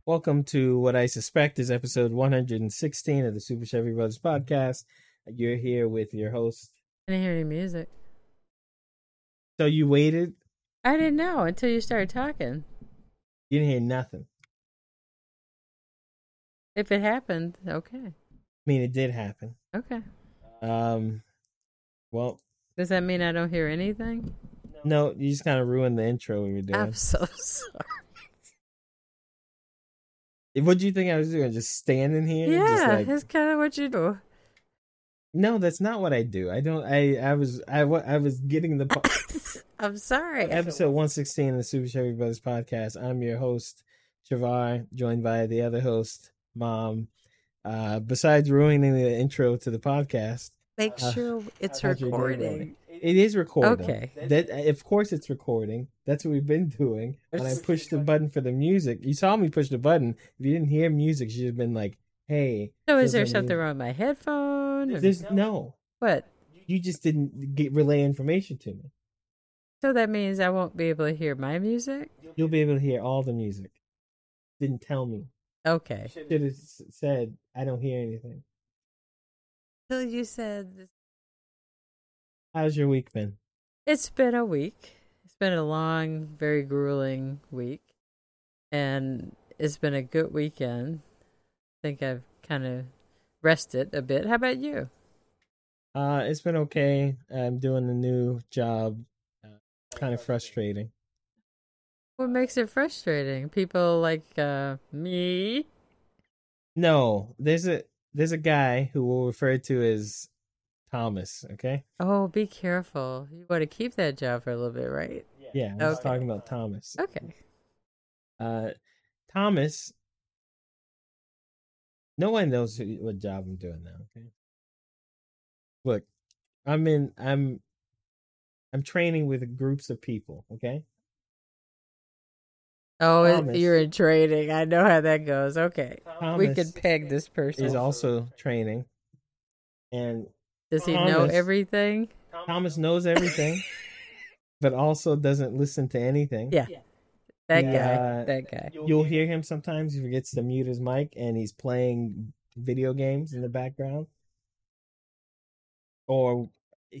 Welcome to what I suspect is episode 116 of the Super Chevy Brothers podcast. You're here with your host. I didn't hear any music. So you waited? I didn't know until you started talking. You didn't hear nothing. If it happened, okay. I mean, it did happen. Okay. Well, does that mean I don't hear anything? No, you just kind of ruined the intro we were doing. I'm so sorry. What do you think I was doing? Just standing here? Yeah, that's kind of what you do. No, that's not what I do. I don't. I was getting the. I'm sorry. Episode 116 of the Super Chevy Brothers podcast. I'm your host, Travar, joined by the other host, Mom. Besides ruining the intro to the podcast, make sure it's recording. It is recording. Okay. That of course it's recording. That's what we've been doing. When I pushed the button for the music, you saw me push the button. If you didn't hear music, you'd have been like, "Hey." So is there something wrong with my headphone? There's no. What? You just didn't relay information to me. So that means I won't be able to hear my music? You'll be able to hear all the music. Didn't tell me. Okay. Should have said, I don't hear anything. So you said... How's your week been? It's been a week. It's been a long, very grueling week. And it's been a good weekend. I think I've kind of rested a bit. How about you? It's been okay. I'm doing a new job. Kind of frustrating. What makes it frustrating? People like me? No, there's a guy who we'll refer to as Thomas, okay? Oh, be careful. You want to keep that job for a little bit, right? Yeah, I was talking about Thomas. Okay. Thomas, no one knows what job I'm doing now, okay? Look, I'm training with groups of people, okay? Oh, Thomas, you're in training. I know how that goes. Okay. Thomas we could peg this person. Is also training. And does he know everything? Thomas knows everything, but also doesn't listen to anything. Yeah. That guy. You'll hear him sometimes. He forgets to mute his mic and he's playing video games in the background. Or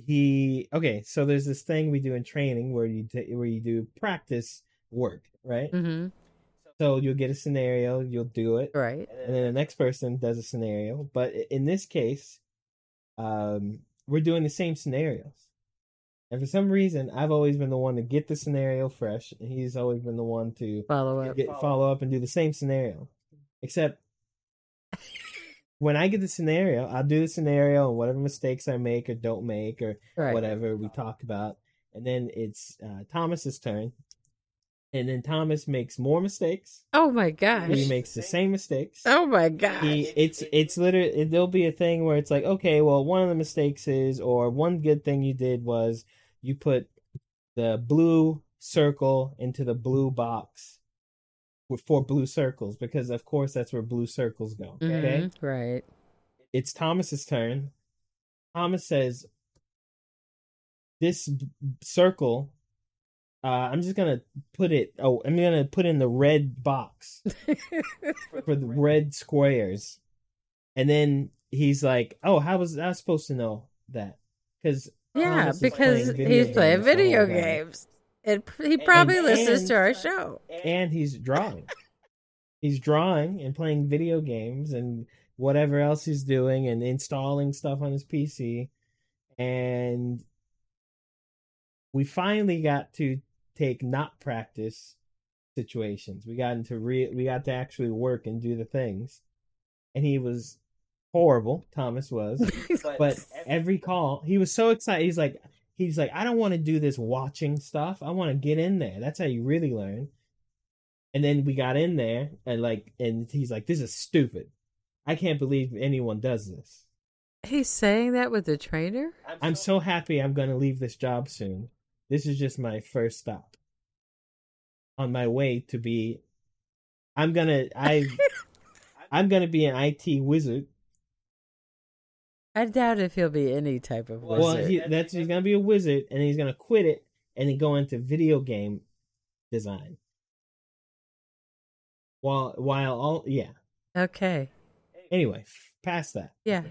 so there's this thing we do in training where you do practice work, right? Mm-hmm. So you'll get a scenario, you'll do it, right, and then the next person does a scenario. But in this case, we're doing the same scenarios, and for some reason, I've always been the one to get the scenario fresh, and he's always been the one to follow up and do the same scenario. Except when I get the scenario, I'll do the scenario and whatever mistakes I make or don't make or whatever we talk about, and then it's Thomas's turn. And then Thomas makes more mistakes. Oh my gosh! He makes the same mistakes. Oh my gosh! It's literally, there'll be a thing where it's like, okay, well, one of the mistakes is, or one good thing you did was you put the blue circle into the blue box with 4 blue circles, because of course that's where blue circles go. Okay, mm-hmm, right. It's Thomas's turn. Thomas says, "This circle." I'm just gonna put it. I'm gonna put in the red box for the red squares, and then he's like, "Oh, how was I supposed to know that?" Because he's playing video games, and he probably listens to our show, and he's drawing. He's drawing and playing video games and whatever else he's doing, and installing stuff on his PC, and we finally got to take not practice situations. We got to actually work and do the things, and he was horrible. Thomas was, but every call he was so excited. He's like, I don't want to do this watching stuff. I want to get in there. That's how you really learn. And then we got in there, and he's like, this is stupid. I can't believe anyone does this. He's saying that with the trainer? I'm so happy I'm going to leave this job soon. This is just my first stop on my way to be. I'm gonna be an IT wizard. I doubt if he'll be any type of wizard. Well, he's gonna be a wizard, and he's gonna quit it and then go into video game design. while all yeah. Okay. Anyway, past that. Yeah.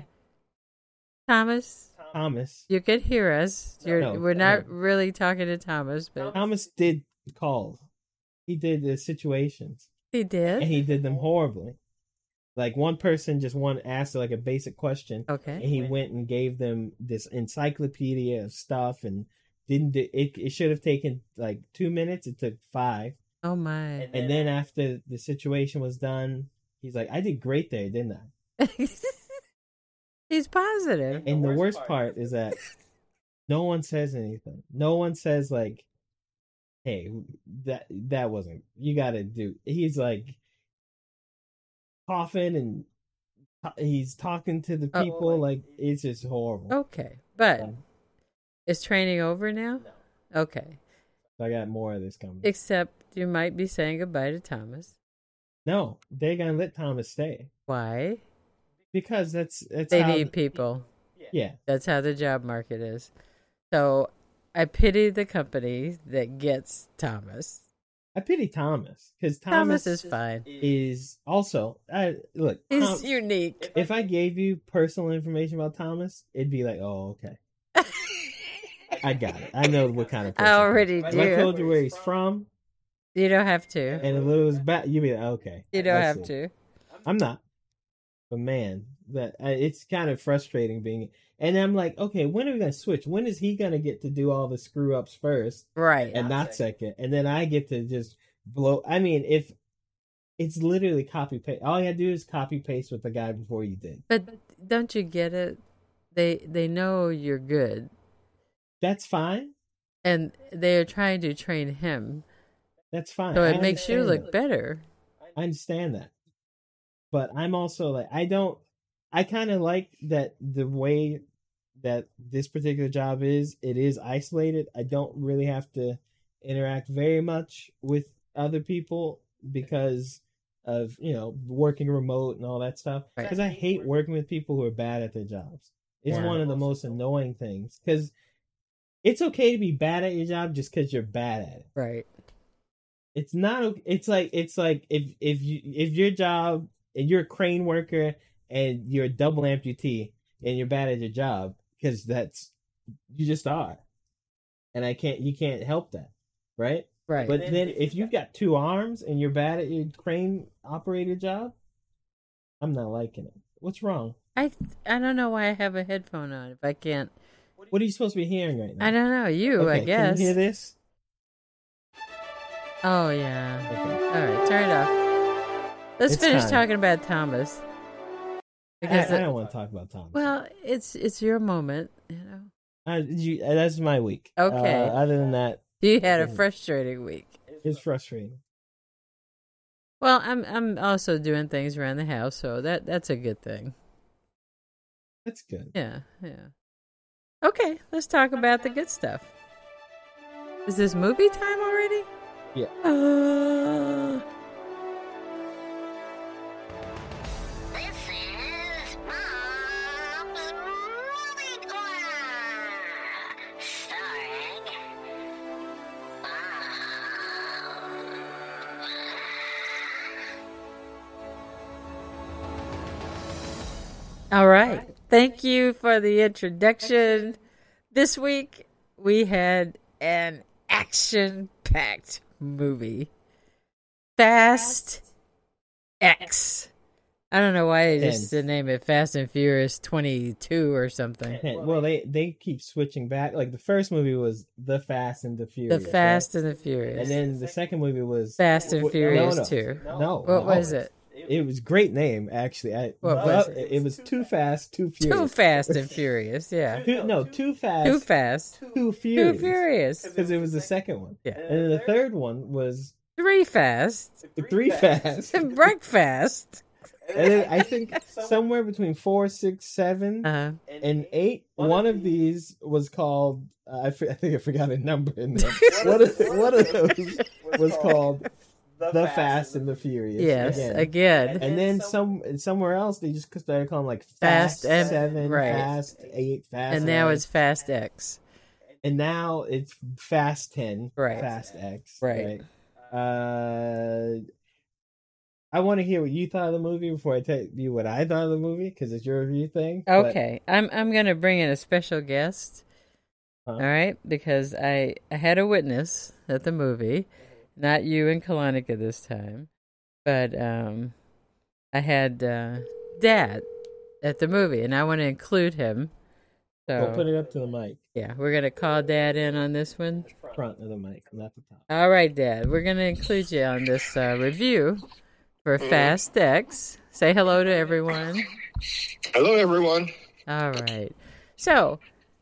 Thomas, Thomas. you could hear us. No, We're go not ahead. really talking to Thomas, but Thomas did calls. He did the situations, he did. and he did them horribly. Like one person just asked like a basic question, Okay. and he went and gave them this encyclopedia of stuff, and didn't do, it should have taken like 2 minutes. It took 5. Oh my. And then after the situation was done, he's like, "I did great there, didn't I?" He's positive. And the worst part is that no one says anything. No one says like, "Hey, that wasn't. You got to do." He's like coughing and he's talking to the people like it's just horrible. Okay, but is training over now? Okay. So I got more of this coming. Except you might be saying goodbye to Thomas. No, they're gonna let Thomas stay Why? because that's They how, need people. Yeah, That's how the job market is. So I pity the company that gets Thomas. I pity Thomas because Thomas is fine. is also look. He's unique. If I gave you personal information about Thomas, it'd be like, oh, okay, I got it. I know what kind of person. I already If do. I told you where he's from, You don't have to. and if it was bad, you'd be like, okay. You don't I have see. to. I'm not. But man, that it's kind of frustrating being. And I'm like, okay, when are we gonna switch? When is he gonna get to do all the screw ups first, Right. and not second, and then I get to just blow? I mean, if it's literally copy paste, all you gotta do is copy paste what the guy before you did. But don't you get it? They know you're good, That's fine. and they are trying to train him, That's fine. so I it makes you understand look that. better. I understand that, but I'm also like, I kind of like that the way that this particular job is. It is isolated. I don't really have to interact very much with other people because of working remote and all that stuff. Right. Because I hate working with people who are bad at their jobs. It's Yeah. one of the most annoying things. Because it's okay to be bad at your job just because you're bad at it. Right. It's not. It's like if your job and you're a crane worker and you're a double amputee and you're bad at your job because you just are, and you can't help that, right? Right. But then if you've got 2 arms and you're bad at your crane operator job, I'm not liking it. What's wrong? I don't know why I have a headphone on if I can't. What are you supposed to be hearing right now? I don't know. You, I Okay, guess. Can you hear this? Oh yeah. Okay. All right, turn it off. Let's It's finish time. talking about Thomas. I Because don't want to talk about Thomas. well, it's your moment, you know. That's my week. Okay. Other than that, You had a frustrating week. it's frustrating. Well, I'm also doing things around the house, so that's a good thing. That's good. Yeah, yeah. Okay, let's talk about the good stuff. Is this movie time already? Yeah. This is Mom's Movie Corner, starring All right. Thank you for the introduction. This week we had an action-packed movie. Fast X. I don't know why they just name it Fast and Furious 22 or something. Well, they keep switching back. Like the first movie was The Fast and the Furious. The Fast right? and the Furious. And then the second movie was Fast and Furious 2. No. What was it? It was a great name, actually. What was it? It was Too Fast, Too Furious. Too Fast and Furious, yeah. Too Fast, Too Fast. Too Furious. Too Furious. Because it was the second one. Yeah. And then the third one was Three Fast. Three Fast. And Breakfast. And then I think somewhere between 4, 6, 7, Uh-huh. and 8, one of these was called. I think I forgot a number in there. one of those was called The Fast and the Furious. Yes, again. And then somewhere else they just started calling like Fast Fast and- 7, right. Fast 8, Fast. And now 9. it's Fast X. And now it's Fast 10, Right. Fast X. Right. I want to hear what you thought of the movie before I tell you what I thought of the movie, because it's your review thing. but- Okay, I'm gonna bring in a special guest. Huh? All right, because I had a witness at the movie, not you and Kalonika this time, but I had Dad at the movie, and I want to include him. So We'll put it up to the mic, yeah, we're gonna call Dad in on this one. front of the mic, not the top. All right, Dad, we're gonna include you on this review for Fast X. Say hello to everyone. Hello, everyone. All right. So,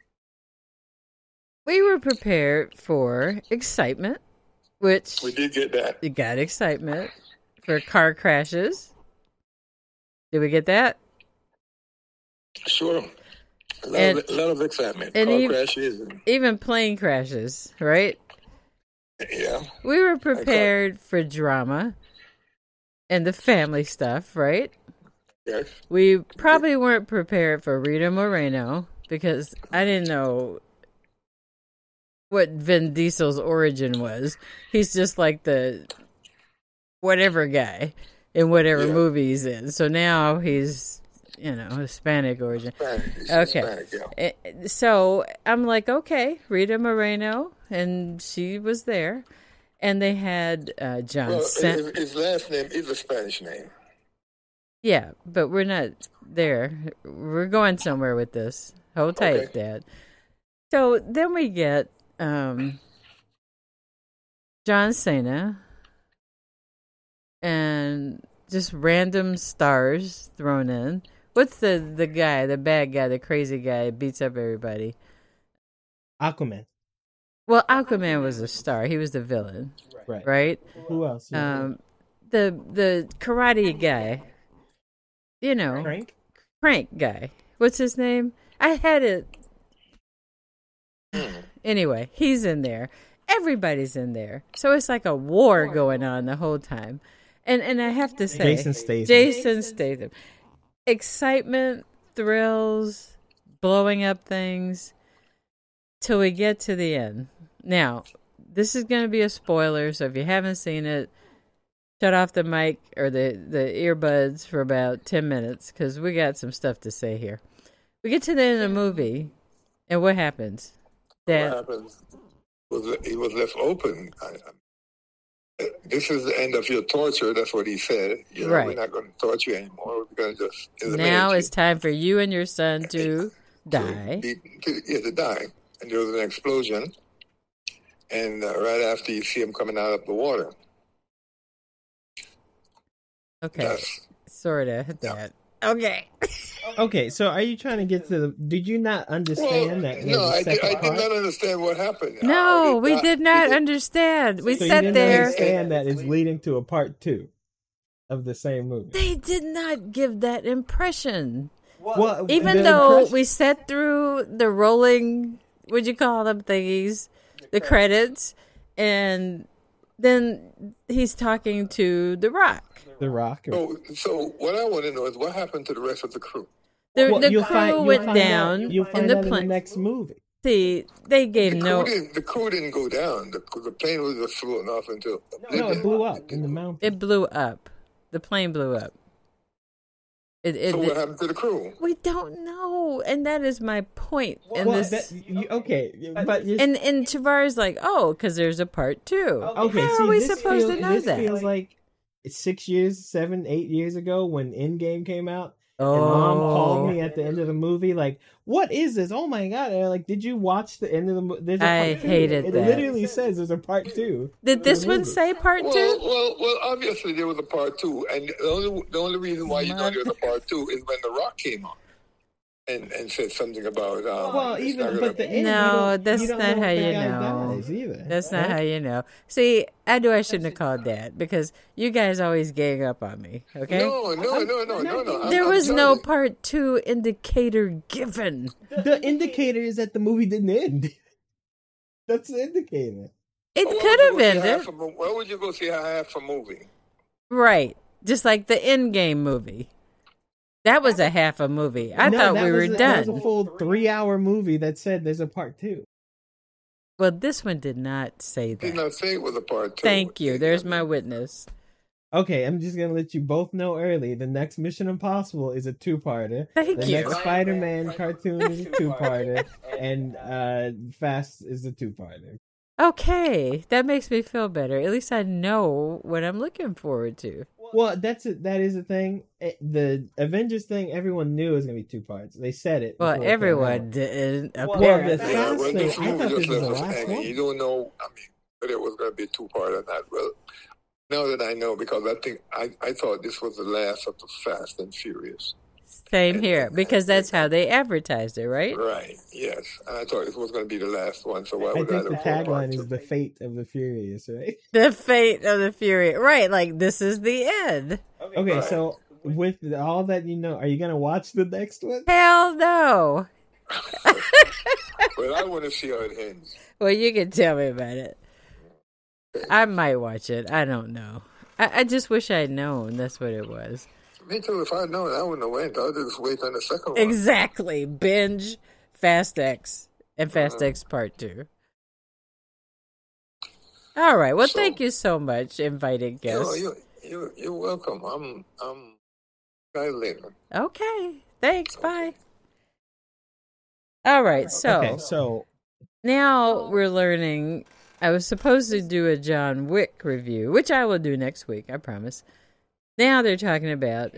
we were prepared for excitement, which We did get that. you got excitement for car crashes. Did we get that? Sure. A And- lot of excitement. and Car even- crashes. And, Even plane crashes, right? yeah. We were prepared for drama and the family stuff, right? Yes. We probably weren't prepared for Rita Moreno because I didn't know what Vin Diesel's origin was. He's just like the whatever guy in whatever Yeah. movie he's in. So now he's, Hispanic origin. Spanish. Okay. Hispanic, yeah. So I'm like, okay, Rita Moreno, and she was there. And they had John Well, Cena. his last name is a Spanish name. Yeah, but we're not there. We're going somewhere with this. Hold tight, Okay. Dad. So then we get John Cena and just random stars thrown in. What's the guy, the bad guy, the crazy guy that beats up everybody? Aquaman, Well, Aquaman was a star. He was the villain, right? right? Who else? The karate guy. Frank. Crank guy. What's his name? I had it. Anyway, he's in there. Everybody's in there. So it's like a war going on the whole time. And I have to say, Jason Statham. Excitement, thrills, blowing up things till we get to the end. Now, this is going to be a spoiler, so if you haven't seen it, shut off the mic or the earbuds for about 10 minutes because we got some stuff to say here. We get to the end of the movie, and what happens? What happens? He was left open. This is the end of your torture. That's what he said. Right. We're not going to torture you anymore. We're going to just Now it's time for you and your son to die. To die. And there was an explosion. And right after you see him coming out of the water. Okay, That's, sort of that. Okay. Okay, so are you trying to get to the? Did you not understand that? no, I did second part? not understand what happened. No, we did not understand. We So you sat didn't there. understand that it's leading to a part 2 of the same movie. They did not give that impression. Well, Even the though impression- we sat through the rolling, what'd you call them thingies, the credits, and then he's talking to The Rock. The Rock. So what I want to know is what happened to the rest of the crew? The, Well, the you'll crew went down You'll in find the out in the plane. next movie. See, they gave The crew didn't go down. The plane was just floating off into No, it blew up in the mountain. It blew up. The plane blew up. So what happened to the crew? We don't know, and that is my point. In Well, this, okay, but you're, and Tavares like, oh, because there's a part 2. okay. How See, are we this supposed feels, to know this that? feels like it's 6 years, 7, 8 years ago when Endgame came out. And Mom called me at the end of the movie, like, "What is this? Oh my god!" And I'm like, "Did you watch the end of the movie?" I hated it. that. It literally says there's a part 2. Did this the one movie. say part 2? Well, obviously there was a part 2, and the only reason why you know there was a part 2 is when The Rock came on and said something about. Well, it's even not gonna- but the end. No, you don't, that's you don't not know how if the you guy know. dies either. That's not right? how you know. See, I knew I shouldn't have called Dad because you guys always gang up on me. Okay. No. There I'm was telling no you. part 2 indicator given. The indicator is that the movie didn't end. That's the indicator. It Why would could you have go see ended. half a mo- Why would you go see half a movie? Right. Just like the Endgame movie. That was a half a movie. I No, thought that we were was That done. was a full 3-hour movie that said there's a part 2. Well, this one did not say Did that. not say it was a part 2. Thank you. There's my witness. Okay, I'm just gonna let you both know early. The next Mission Impossible is a two-parter. Thank The you. next Spider-Man cartoon is a two-parter, and Fast is a two-parter. Okay, that makes me feel better. At least I know what I'm looking forward to. Well, that is a thing. The Avengers thing, everyone knew it was gonna be two parts. They said it. Well, before it came everyone out. did. Well, Apparently. the Fast well, thing, this I movie thought just this was left the us last hanging. one. You don't know, I mean, whether it was going to be a two-part or not. Well, now that I know, because I thought this was the last of the Fast and Furious. Same here, because that's how they advertised it, right? Right, yes. And I thought this was going to be the last one, so why I would think the look for a part tagline two? is "The Fate of the Furious," right? The fate of the Fury. Right, like this is the end. Okay, Right. so with all that you know, are you gonna watch the next one? Hell no. Well, I want to see how it ends. Well, you can tell me about it. I might watch it. I don't know. I just wish I'd known that's what it was. Me too. If I'd known, I wouldn't have went. I'd just wait on the second one. Exactly. Binge Fast X and Fast X Part 2. All right. Well, So- thank you so much, invited guest. You're welcome. I'm guy later. Okay. Thanks. Bye. All right. So, Okay, so now we're learning. I was supposed to do a John Wick review, which I will do next week, I promise. Now they're talking about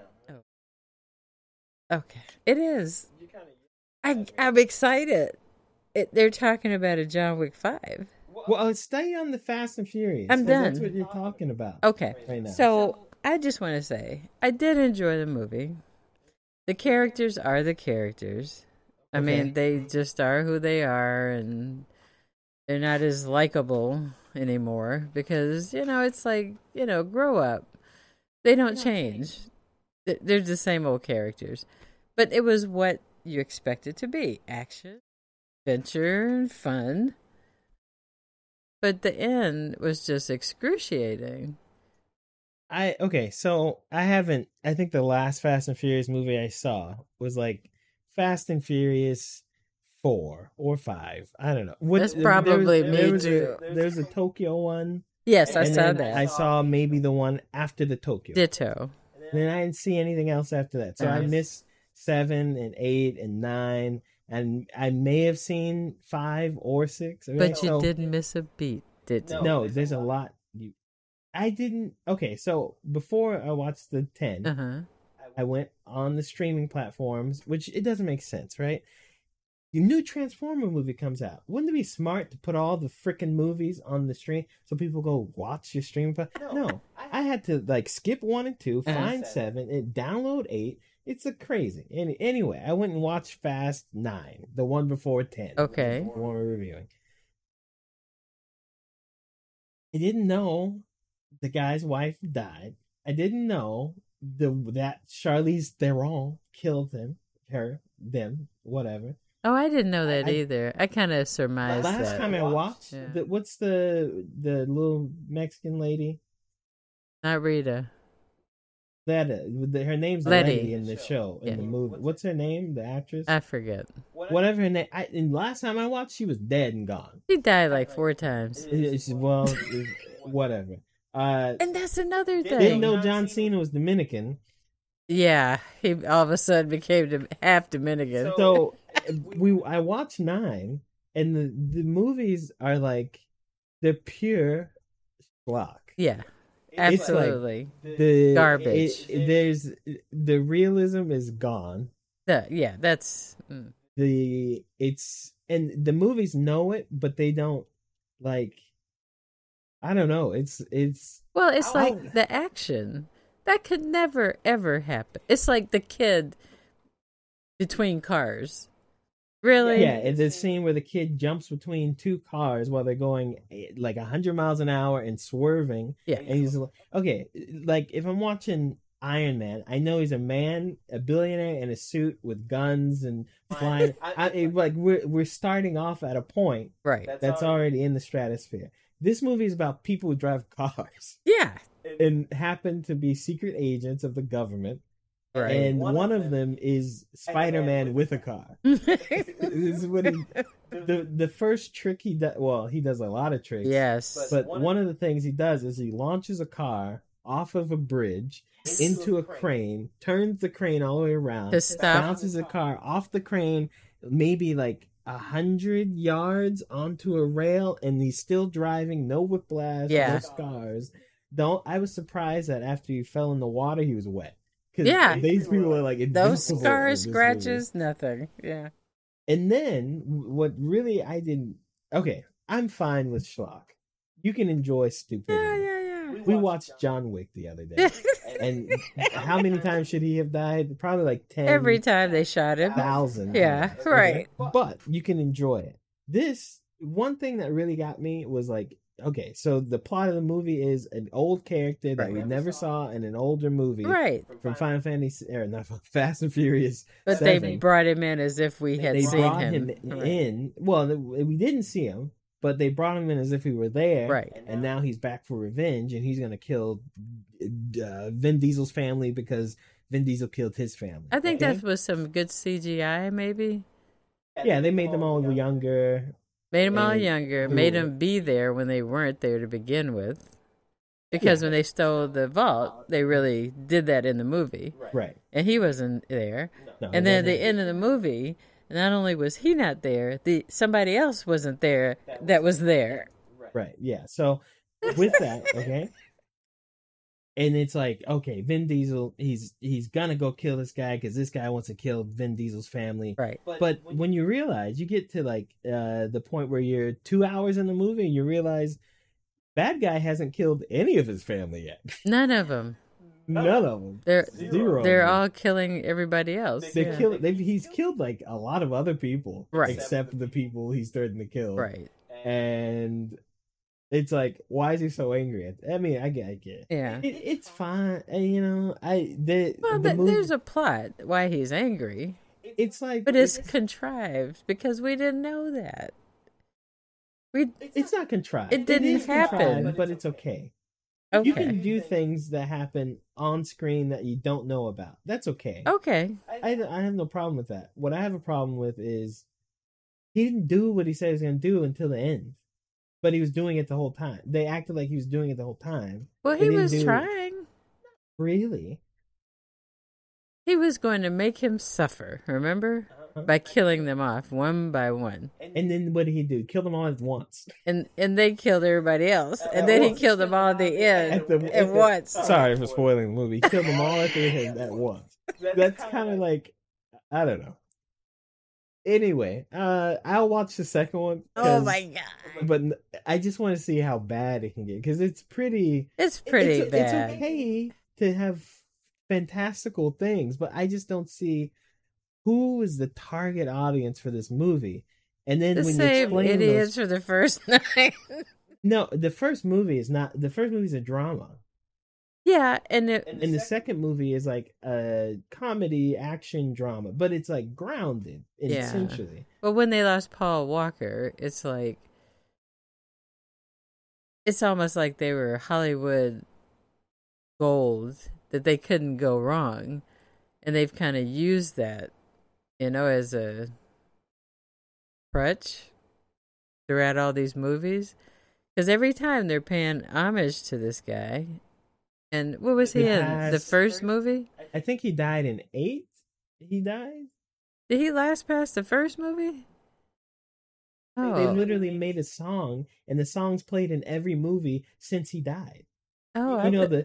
okay. It is. I'm excited. They're talking about a John Wick 5. well, stay on the Fast and Furious. I'm 'cause done. That's what you're talking about. Okay. Right now. So I just want to say I did enjoy the movie. The characters are the characters. I mean, they just are who they are, and they're not as likable anymore because, it's like, grow up. They don't change. They're the same old characters. But it was what you expect it to be. Action, adventure, and fun. But the end was just excruciating. So I think the last Fast and Furious movie I saw was like Fast and Furious 4 or 5. I don't know. That's probably me too. There's a Tokyo one. Yes, I and saw then that. I saw maybe the one after the Tokyo. Ditto. And then I didn't see anything else after that. So I Nice. missed 7 and 8 and 9. And I may have seen 5 or 6. Right? But you So- didn't miss a beat, did you? No, there's a lot. I didn't. Okay, so before I watched the 10, Uh-huh. I went on the streaming platforms, which it doesn't make sense, right? Your new Transformer movie comes out. Wouldn't it be smart to put all the freaking movies on the stream so people go watch your streaming No, I had to skip 1 and 2, find 7, and download 8. It's crazy. Anyway, I went and watched Fast 9, the one before 10. Okay. The one we're reviewing. I didn't know the guy's wife died. I didn't know that Charlize Theron killed them, whatever. Oh, I didn't know that I- either. I kind of surmised Last that. time I watched, Yeah. what's the little Mexican lady? Not Rita. That her name's Letty. Letty in the show, in Yeah. the movie. What's her name? The actress? I forget. Whatever her name. And last time I watched, she was dead and gone. She died like 4 times. Whatever. And that's another Didn't thing. know John Cena was Dominican. Yeah, he all of a sudden became half Dominican. So I watched 9, and the movies are they're pure schlock. Yeah, It's like absolutely. the Garbage. There's the realism is gone. Yeah, that's... And the movies know it, but they don't I don't know. It's Well, it's like the action. That could never, ever happen. It's like the kid between cars. Really? yeah. It's a scene where the kid jumps between 2 cars while they're going 100 miles an hour and swerving. Yeah. And he's okay. If I'm watching Iron Man, I know he's a billionaire in a suit with guns and flying. We're starting off at a point Right. that's already in the stratosphere. This movie is about people who drive cars Yeah. and happen to be secret agents of the government. Right. And one of them is Spider-Man with a car. This is what the first trick he does. Well, he does a lot of tricks. Yes. But one of the things he does is he launches a car off of a bridge into a crane, turns the crane all the way around, To stop. bounces the car off the crane, maybe like 100 yards onto a rail, and he's still driving, no whiplash, Yeah. no scars. I was surprised that after he fell in the water, he was wet. 'Cause Yeah. these people are like Those invincible in scars, this scratches, nothing. Yeah. movie. And then what really I didn't. Okay, I'm fine with schlock. You can enjoy stupidity. Yeah. We watched John Wick the other day, and how many times should he have died? Probably like 10. Every time they shot him. 1,000. Yeah, times, right. But you can enjoy it. This one thing that really got me was like, okay, so the plot of the movie is an old character that we never saw in an older movie, Right. From Final Fantasy, or not Fast and Furious. But 7. they brought him in as if we had They seen brought him. him Right. in. Well, we didn't see him, but they brought him in as if he were there. Right. And now he's back for revenge, and he's going to kill Vin Diesel's family because Vin Diesel killed his family. I think okay? that was some good CGI, maybe. Yeah, they made them all younger. Made them all And younger. who- Made them be there when they weren't there to begin with. Because when they stole the vault, they really did that in the movie. Right. And he wasn't there. No, And then at the wasn't. end of the movie, not only was he not there, somebody else wasn't there that was there. Right. Yeah. So with that, okay. And it's like, okay, Vin Diesel, he's gonna go kill this guy because this guy wants to kill Vin Diesel's family. Right. But when you realize, you get to like the point where you're 2 hours in the movie and you realize bad guy hasn't killed any of his family yet. None of them. None of them. They're Zero of they're them. all killing everybody else. They Yeah. he's killed like a lot of other people, Right. Except the people he's threatened to kill. Right. And it's like, why is he so angry? I mean, I get it. Yeah. It's fine. You know, the movie, There's a plot why he's angry, it's like, but it's contrived because we didn't know that. it's not contrived. It didn't is contrived, happen. but it's okay. Okay. You can do things that happen on screen that you don't know about. That's okay. Okay. I have no problem with that. What I have a problem with is he didn't do what he said he was going to do until the end. But he was doing it the whole time. They acted like he was doing it the whole time. Well, They he didn't was do- trying. Really? He was going to make him suffer, remember? By killing them off one by one. And then what did he do? Kill them all at once. And they killed everybody else. And then he killed them all at the end at once. Sorry for spoiling the movie. He killed them all at the end at once. That's kind of like, I don't know. Anyway, I'll watch the second one. Oh my god. But I just want to see how bad it can get because it's pretty. It's pretty bad. It's okay to have fantastical things, but I just don't see who is the target audience for this movie. And then The when you same explain idiots those, for the first night. no, the first movie is not. The first movie is a drama. Yeah, and And the second movie is like a comedy action drama, but it's like grounded essentially. But when they lost Paul Walker, it's like it's almost like they were Hollywood gold that they couldn't go wrong, and they've kind of used that, as a crutch throughout all these movies. Because every time they're paying homage to this guy, and what was he in the first movie? I think he died in 8. He died. Did he last past the first movie? They literally made a song, and the song's played in every movie since he died. Oh, You know the.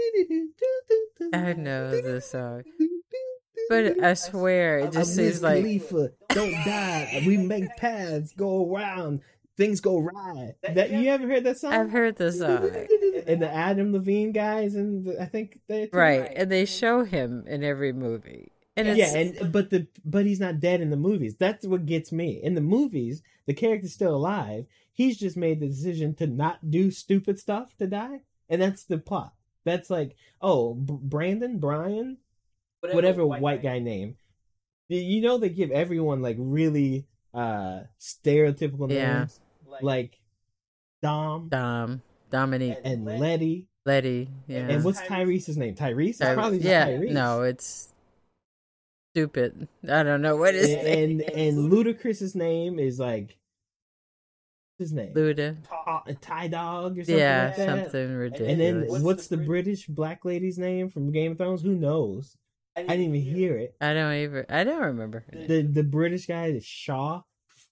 I know the song, but I swear it just Wiz seems like Khalifa, don't die. We make paths go around. Things go right. That you ever heard that song? I've heard the song, And the Adam Levine guys, and I think they right? And they show him in every movie, and it's, yeah, but he's not dead in the movies. That's what gets me. In the movies, the character's still alive. He's just made the decision to not do stupid stuff to die, and that's the plot. That's like, Brian, whatever white guy name. You know, they give everyone like really stereotypical Yeah. names, like Dominique, and Letty. yeah. And what's Tyrese's name? Tyrese? It's probably just yeah, Tyrese. no, it's stupid. I don't know what is And Ludacris's name is like his name? Luda. Ty Dog or something Yeah, like that. something ridiculous. And then what's the British black lady's name from Game of Thrones? Who knows? I didn't even hear it. I don't remember. The British guy is Shaw.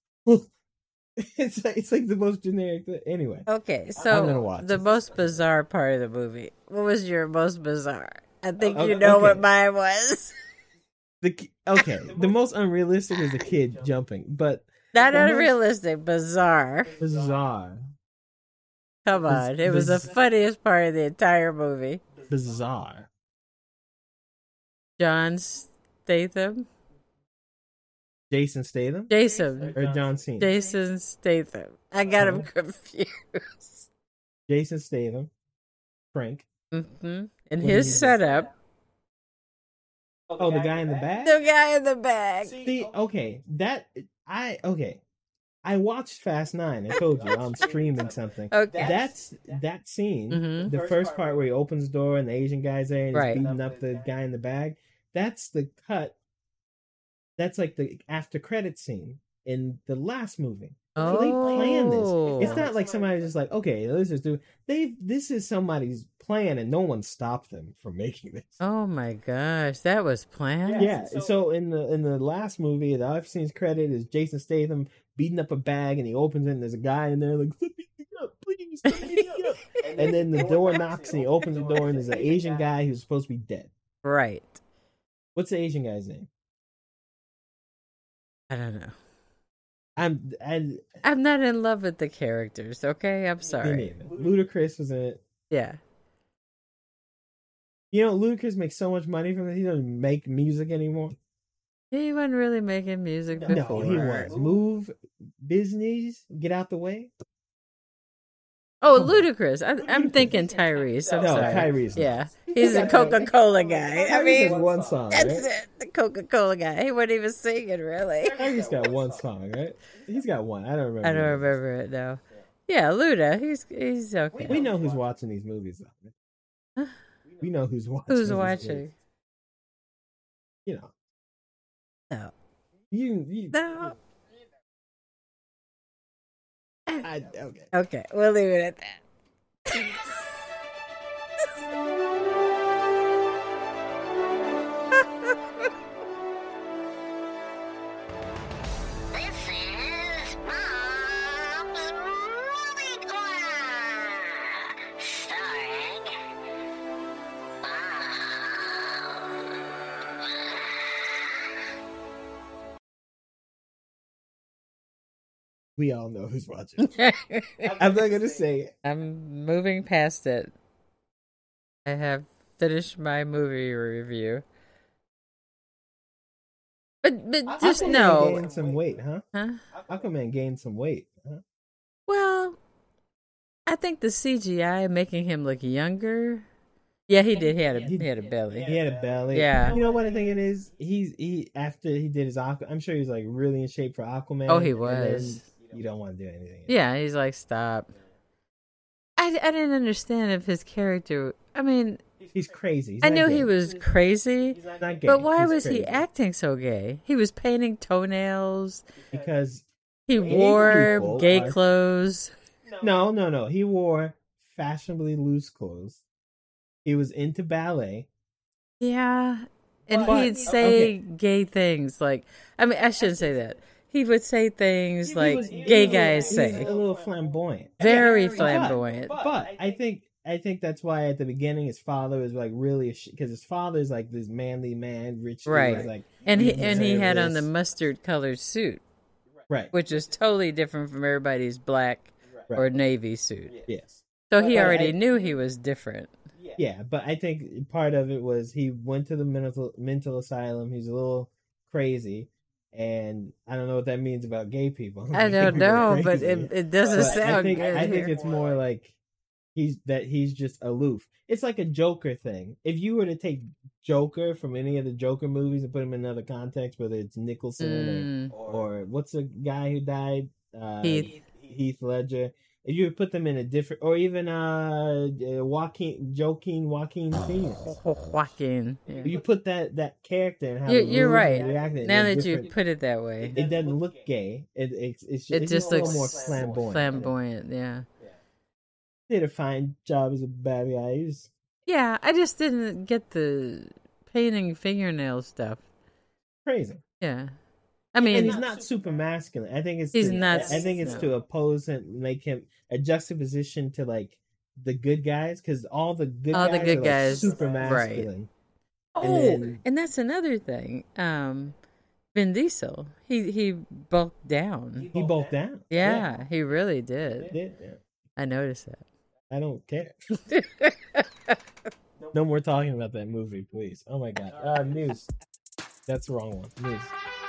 It's like the most generic thing. Anyway. Okay, I'm gonna so watch the it. most bizarre part of the movie. What was your most bizarre? I think Oh, you know okay. what mine was. The most unrealistic is the kid jumping, but Not the most unrealistic, bizarre. bizarre. Come on, it was the funniest part of the entire movie. Bizarre. John Statham, Jason Statham Jason or John Cena? Jason Statham. I got him confused. Jason Statham. Frank. And his setup. Oh, the guy in the back? The guy in the back. See, okay, I watched Fast 9. I told you I'm streaming something. Okay. That's that scene. Mhm. The first part where he opens the door and the Asian guy's there and he's Right. beating up the guy in the bag. That's the cut. That's like the after credit scene in the last movie. So they planned this. It's not like somebody just like, okay, let's just do. This is somebody's plan, and no one stopped them from making this. Oh my gosh, that was planned. Yeah. So in the last movie, the off scenes credit is Jason Statham beating up a bag, and he opens it, and there's a guy in there like, "Let me up, please, let me up." And then the door knocks, and he opens the door, and there's an Asian guy who's supposed to be dead. Right. What's the Asian guy's name? I don't know. I'm not in love with the characters. Okay, I'm sorry. Ludacris was in it. Yeah. You know, Ludacris makes so much money from it. He doesn't make music anymore. He wasn't really making music before. No, he was. Move business, get out the way. Oh, Ludacris. I'm thinking Tyrese. I'm No, sorry. Tyrese. Yeah, he's a Coca-Cola guy. I Tyrese mean, has one song, that's right? it. The Coca-Cola guy. He wasn't even singing, really. Tyrese got one song, right? He's got one. I don't remember. I don't remember it now. Yeah, Luda. He's okay. We know who's watching these movies, though. We know who's watching. Who's these watching? movies. You know. No. You No. okay. Okay, we'll leave it at that. This is Mom's Movie Corner, starring We all know who's watching. I'm not gonna say it. I'm moving past it. I have finished my movie review. But just How come know. man gained some weight, huh? Huh? How come man gained some weight? Huh? Well, I think the CGI making him look younger. Yeah, he did. He had a belly. He had a belly. Yeah. You know what I think it is? He after he did his Aquaman, I'm sure he was like really in shape for Aquaman. Oh, he and was. then you don't want to do anything. Yeah, he's like, stop. I didn't understand if his character. I mean, He's crazy. He's I not knew gay. he was crazy, He's not gay. but why He's was he crazy. acting so gay? He was painting toenails. Because He Gay wore people gay are- clothes. no. He wore fashionably loose clothes. He was into ballet. Yeah, and But- he'd say okay. gay things like. I mean, I shouldn't say that. He would say things He like was- gay he was guys a say. little flamboyant. Very But- flamboyant. But I think that's why at the beginning his father was like really because his father is like this manly man, rich dude, Right. like And he "You and he deserve had on the this." mustard colored suit, right. which is totally different from everybody's black Right. or navy suit. Yes. So he But already I- knew he was different. Yeah, but I think part of it was he went to the mental asylum. He's a little crazy, and I don't know what that means about gay people. I Gay don't people are know, but crazy. it doesn't But sound good. I think here. it's more like he's just aloof. It's like a Joker thing. If you were to take Joker from any of the Joker movies and put him in another context, whether it's Nicholson or what's the guy who died, Heath. Heath Ledger. if you put them in a different, or even Joaquin Phoenix, Joaquin. Yeah. you put that character and how You're right. reacted Now that you put it that way, it doesn't look gay. It's it just a little looks more flamboyant. Flamboyant, yeah. Did a fine job as a bad guy. He's Yeah, I just didn't get the painting fingernail stuff. crazy. Yeah. I mean, and he's not super masculine. I think it's he's not. I think it's to oppose and make him a juxtaposition to like the good guys, because all the good guys are super masculine. Right. And that's another thing. Vin Diesel, he bulked down. He bulked down. Yeah, he really did. Yeah. I noticed that. I don't care. No more talking about that movie, please. Oh my god. News. That's the wrong one. News.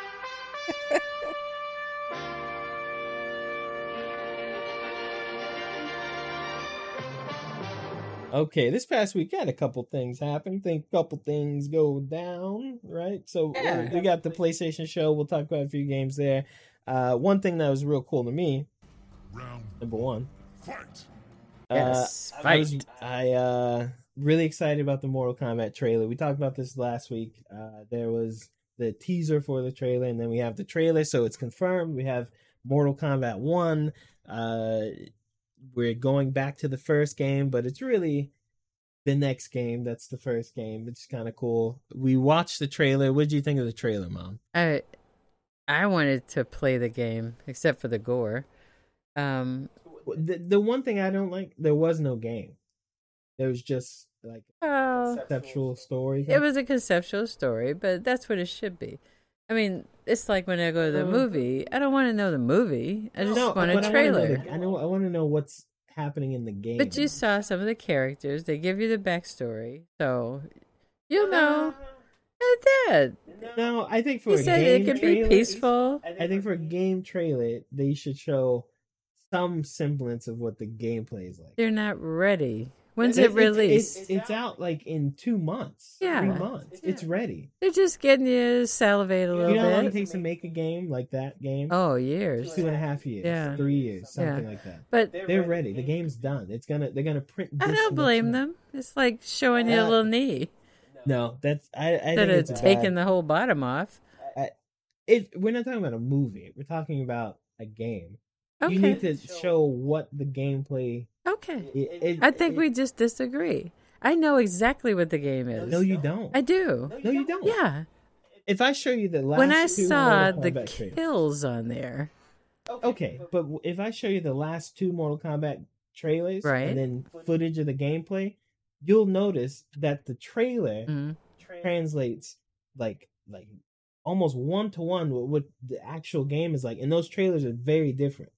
Okay, this past week had a couple things happen. Think a couple things go down, right? So we got the PlayStation show. We'll talk about a few games there. One thing that was real cool to me. Number one. Fight. Yes, I really excited about the Mortal Kombat trailer. We talked about this last week. There was the teaser for the trailer, and then we have the trailer, so it's confirmed. We have Mortal Kombat 1. We're going back to the first game, but it's really the next game that's the first game. It's kind of cool. We watched the trailer. What did you think of the trailer, Mom? I wanted to play the game, except for the gore. The one thing I don't like, there was no game. There was just like a conceptual story. It was a conceptual story, but that's what it should be. I mean, it's like when I go to the movie, I don't want to know the movie. I just want a trailer. I want to know what's happening in the game. But you saw some of the characters. They give you the backstory, so you'll know. That's it. No, I think for he said it could be peaceful. I think for a game trailer, they should show some semblance of what the gameplay is like. They're not ready. When's it released? It's out like in 2 months. Yeah. 3 months. It's ready. They're just getting you salivate a little bit. You know how long it takes to make a game like that game? Oh, years. 2.5 years. Yeah. 3 years. Something like that. But they're ready. The game's done. They're gonna print I don't blame them. It's like showing you a little knee. No, that's I Instead think of taking the whole bottom off. We're not talking about a movie. We're talking about a game. Okay. You need to show what the gameplay. Okay. I think we just disagree. I know exactly what the game is. No, you don't. I do. No, you don't. Yeah. If I show you the last when I two saw Mortal the Kombat kills on there. Okay, but if I show you the last 2 Mortal Kombat trailers and then footage of the gameplay, you'll notice that the trailer translates like almost 1-to-1 with what the actual game is like, and those trailers are very different.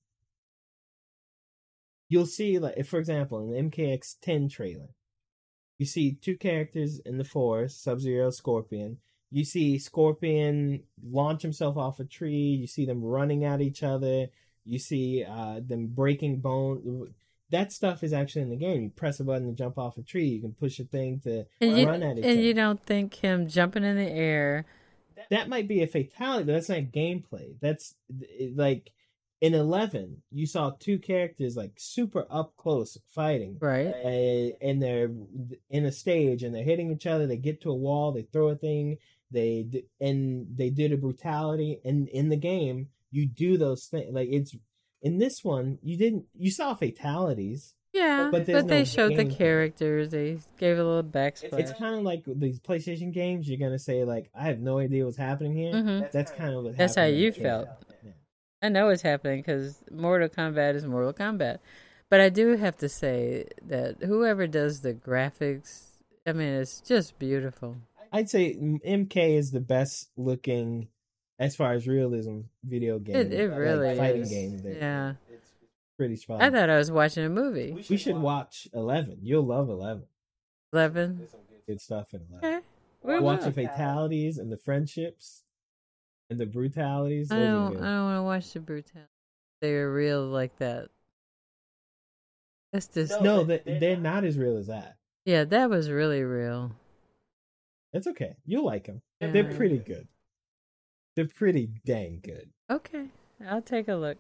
You'll see, like, if, for example, in the MKX10 trailer, you see 2 characters in the forest, Sub-Zero, Scorpion. You see Scorpion launch himself off a tree. You see them running at each other. You see them breaking bone. That stuff is actually in the game. You press a button to jump off a tree. You can push a thing to run at each other. And you don't think him jumping in the air. That might be a fatality, but that's not gameplay. That's like in 11, you saw 2 characters like super up close fighting. Right. And they're in a stage and they're hitting each other. They get to a wall. They throw a thing. They did a brutality. And in the game, you do those things. Like it's in this one, you saw fatalities. Yeah, but they showed the characters. They gave a little backstory. It's kind of like these PlayStation games. You're gonna say like, I have no idea what's happening here. Mm-hmm. That's kind of what. That's how you felt. Yeah. I know what's happening because Mortal Kombat is Mortal Kombat, but I do have to say that whoever does the graphics, I mean, it's just beautiful. I'd say MK is the best looking, as far as realism, video game. It really like fighting is. game. Yeah. Pretty spot. I thought I was watching a movie. We should watch 11. You'll love 11. 11? There's some good stuff in 11. Okay. Watch the fatalities and the friendships and the brutalities. I don't want to watch the brutality. They were real like that. That's just... No, they're not as real as that. Yeah, that was really real. It's okay. You'll like them. Yeah. They're pretty good. They're pretty dang good. Okay. I'll take a look.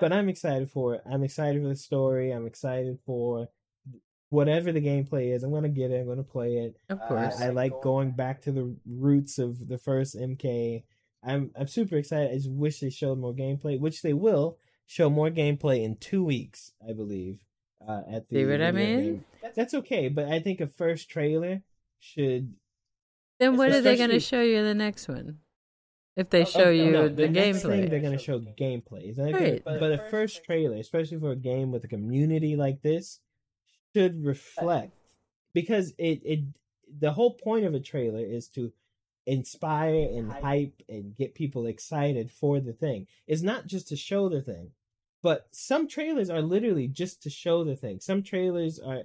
but I'm excited for it. I'm excited for the story. I'm excited for whatever the gameplay is. I'm gonna get it. I'm gonna play it. Of course. I like going back to the roots of the first MK. I'm super excited. I just wish they showed more gameplay, which they will show more gameplay in 2 weeks, I believe. At the See what I video mean? game. That's okay, but I think a first trailer should. Then what are they going to Especially- show you in the next one? If they show you No, the next thing gameplay. they're going to show gameplay. Right. But a first trailer, especially for a game with a community like this, should reflect, because it the whole point of a trailer is to inspire and hype and get people excited for the thing. It's not just to show the thing. But some trailers are literally just to show the thing. Some trailers are,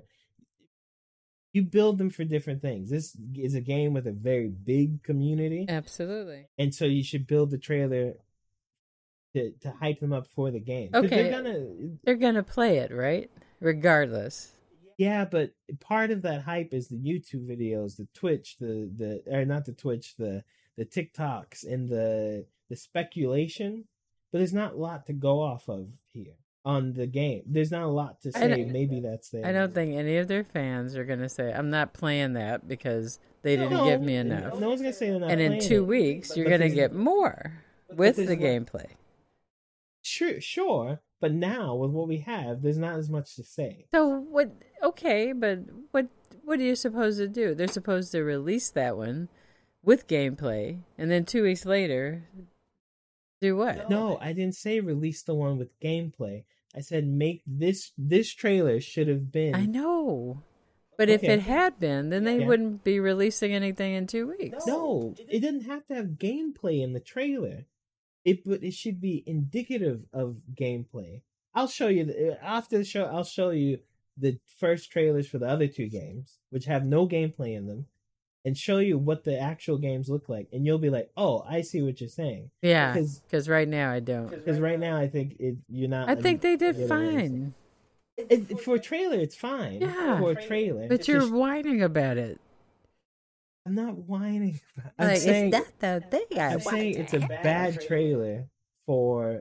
you build them for different things. This is a game with a very big community, Absolutely. and so you should build the trailer to hype them up for the game. 'Cause Okay. they're They're going to play it, right? Regardless. yeah, but part of that hype is the YouTube videos, the Twitch, the or not the Twitch, the TikToks, and the speculation. But there's not a lot to go off of here on the game. There's not a lot to say. Maybe that's there. I don't think any of their fans are going to say, I'm not playing that because they didn't give me enough. No one's gonna say they're not. And in playing 2 it. weeks, you're But going to there's- get more with there's the one- gameplay. Sure, but now with what we have, there's not as much to say. So what? Okay, but what are you supposed to do? They're supposed to release that one with gameplay, and then 2 weeks later, do what? No, I didn't say release the one with gameplay. I said make this trailer should have been. I know, but if Okay. it had been, then they Yeah. wouldn't be releasing anything in 2 weeks. No, it didn't have to have gameplay in the trailer. But it should be indicative of gameplay. I'll show you after the show. I'll show you the first trailers for the other 2 games, which have no gameplay in them, and show you what the actual games look like, and you'll be like, "Oh, I see what you're saying." Yeah, Because because right now I don't. right now I think you're not. I think they did you're not- fine, For a trailer, it's fine. Yeah. For a trailer, but It's you're just- whining about it. I'm not whining. I'm Like, saying. is that the thing? I'm saying it's a bad trailer for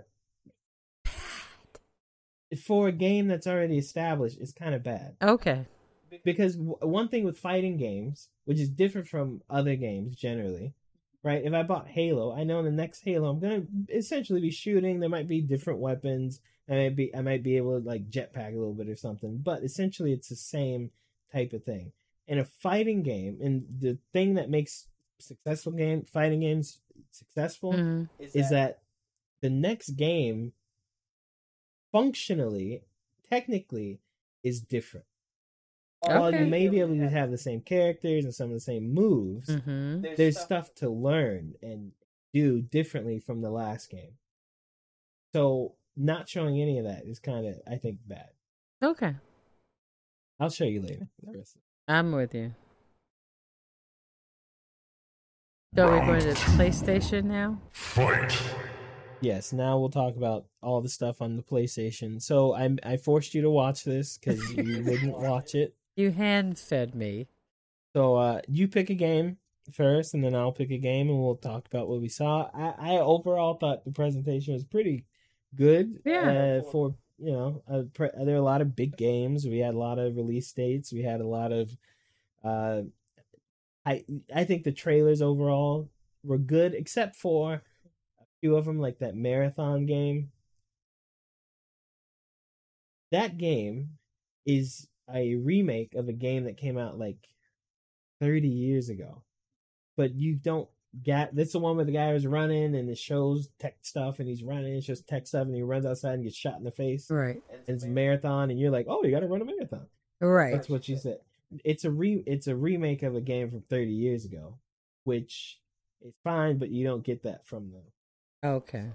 a game that's already established. It's kind of bad Okay. because one thing with fighting games, which is different from other games generally, right? If I bought Halo, I know in the next Halo I'm gonna essentially be shooting. There might be different weapons. I might be able to like jetpack a little bit or something, but essentially it's the same type of thing. In a fighting game, and the thing that makes fighting games successful Mhm. is that the next game functionally, technically, is different. While Okay. you may be able to have the same characters and some of the same moves, Mhm. there's stuff to learn and do differently from the last game. So not showing any of that is kind of, I think, bad. Okay. I'll show you later. The rest. I'm with you. So we're going to PlayStation now? Yes, now we'll talk about all the stuff on the PlayStation. So I forced you to watch this because you wouldn't watch it. You hand fed me. So you pick a game first, and then I'll pick a game, and we'll talk about what we saw. I overall thought the presentation was pretty good. Yeah. For there are a lot of big games. We had a lot of release dates. We had a lot of. I think the trailers overall were good, except for a few of them, like that marathon game. That game is a remake of a game that came out like 30 years ago. But you don't get this is the one where the guy was running and it shows tech stuff and he's running, it's just tech stuff and he runs outside and gets shot in the face. Right. And it's a marathon and you're like, oh, you gotta run a marathon. Right. That's what she said. It's a remake of a game from 30 years ago, which is fine, but you don't get that from them. Okay.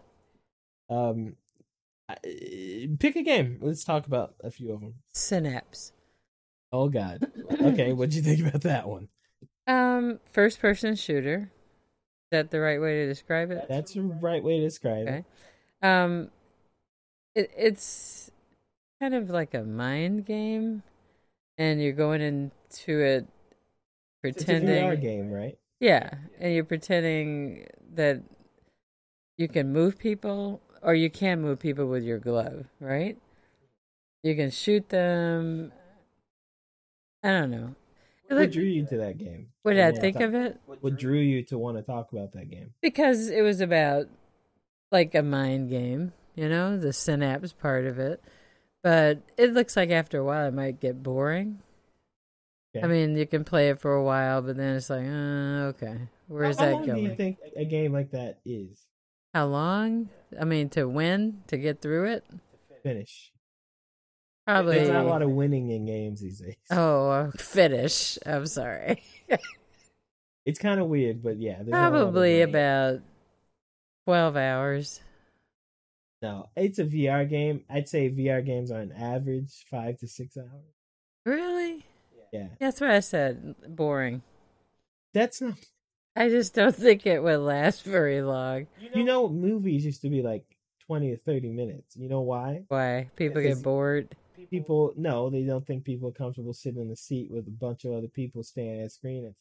Pick a game. Let's talk about a few of them. Synapse. Oh God. Okay, what'd you think about that one? First person shooter. Is that the right way to describe it? That's the right way to describe it. Okay. It's kind of like a mind game, and you're going into it pretending. It's a VR game, right? Yeah, and you're pretending that you can move people or you can move people with your glove, right? You can shoot them. I don't know. What drew you to that game? What did I think of it? What drew you to want to talk about that game? Because it was about like a mind game, the synapse part of it. But it looks like after a while it might get boring. Okay. I mean, you can play it for a while, but then it's like, okay, where's that going? How long do you think a game like that is? How long? I mean, to win, to get through it? Finish. Probably. There's not a lot of winning in games these days. Oh, finish. I'm sorry. It's kind of weird, but yeah. Probably about 12 hours. No, it's a VR game. I'd say VR games are an average 5 to 6 hours. Really? Yeah. That's what I said. Boring. That's not. I just don't think it would last very long. Movies used to be like 20 or 30 minutes. You know why? Why? People get bored? No, they don't think people are comfortable sitting in the seat with a bunch of other people staring at a screen.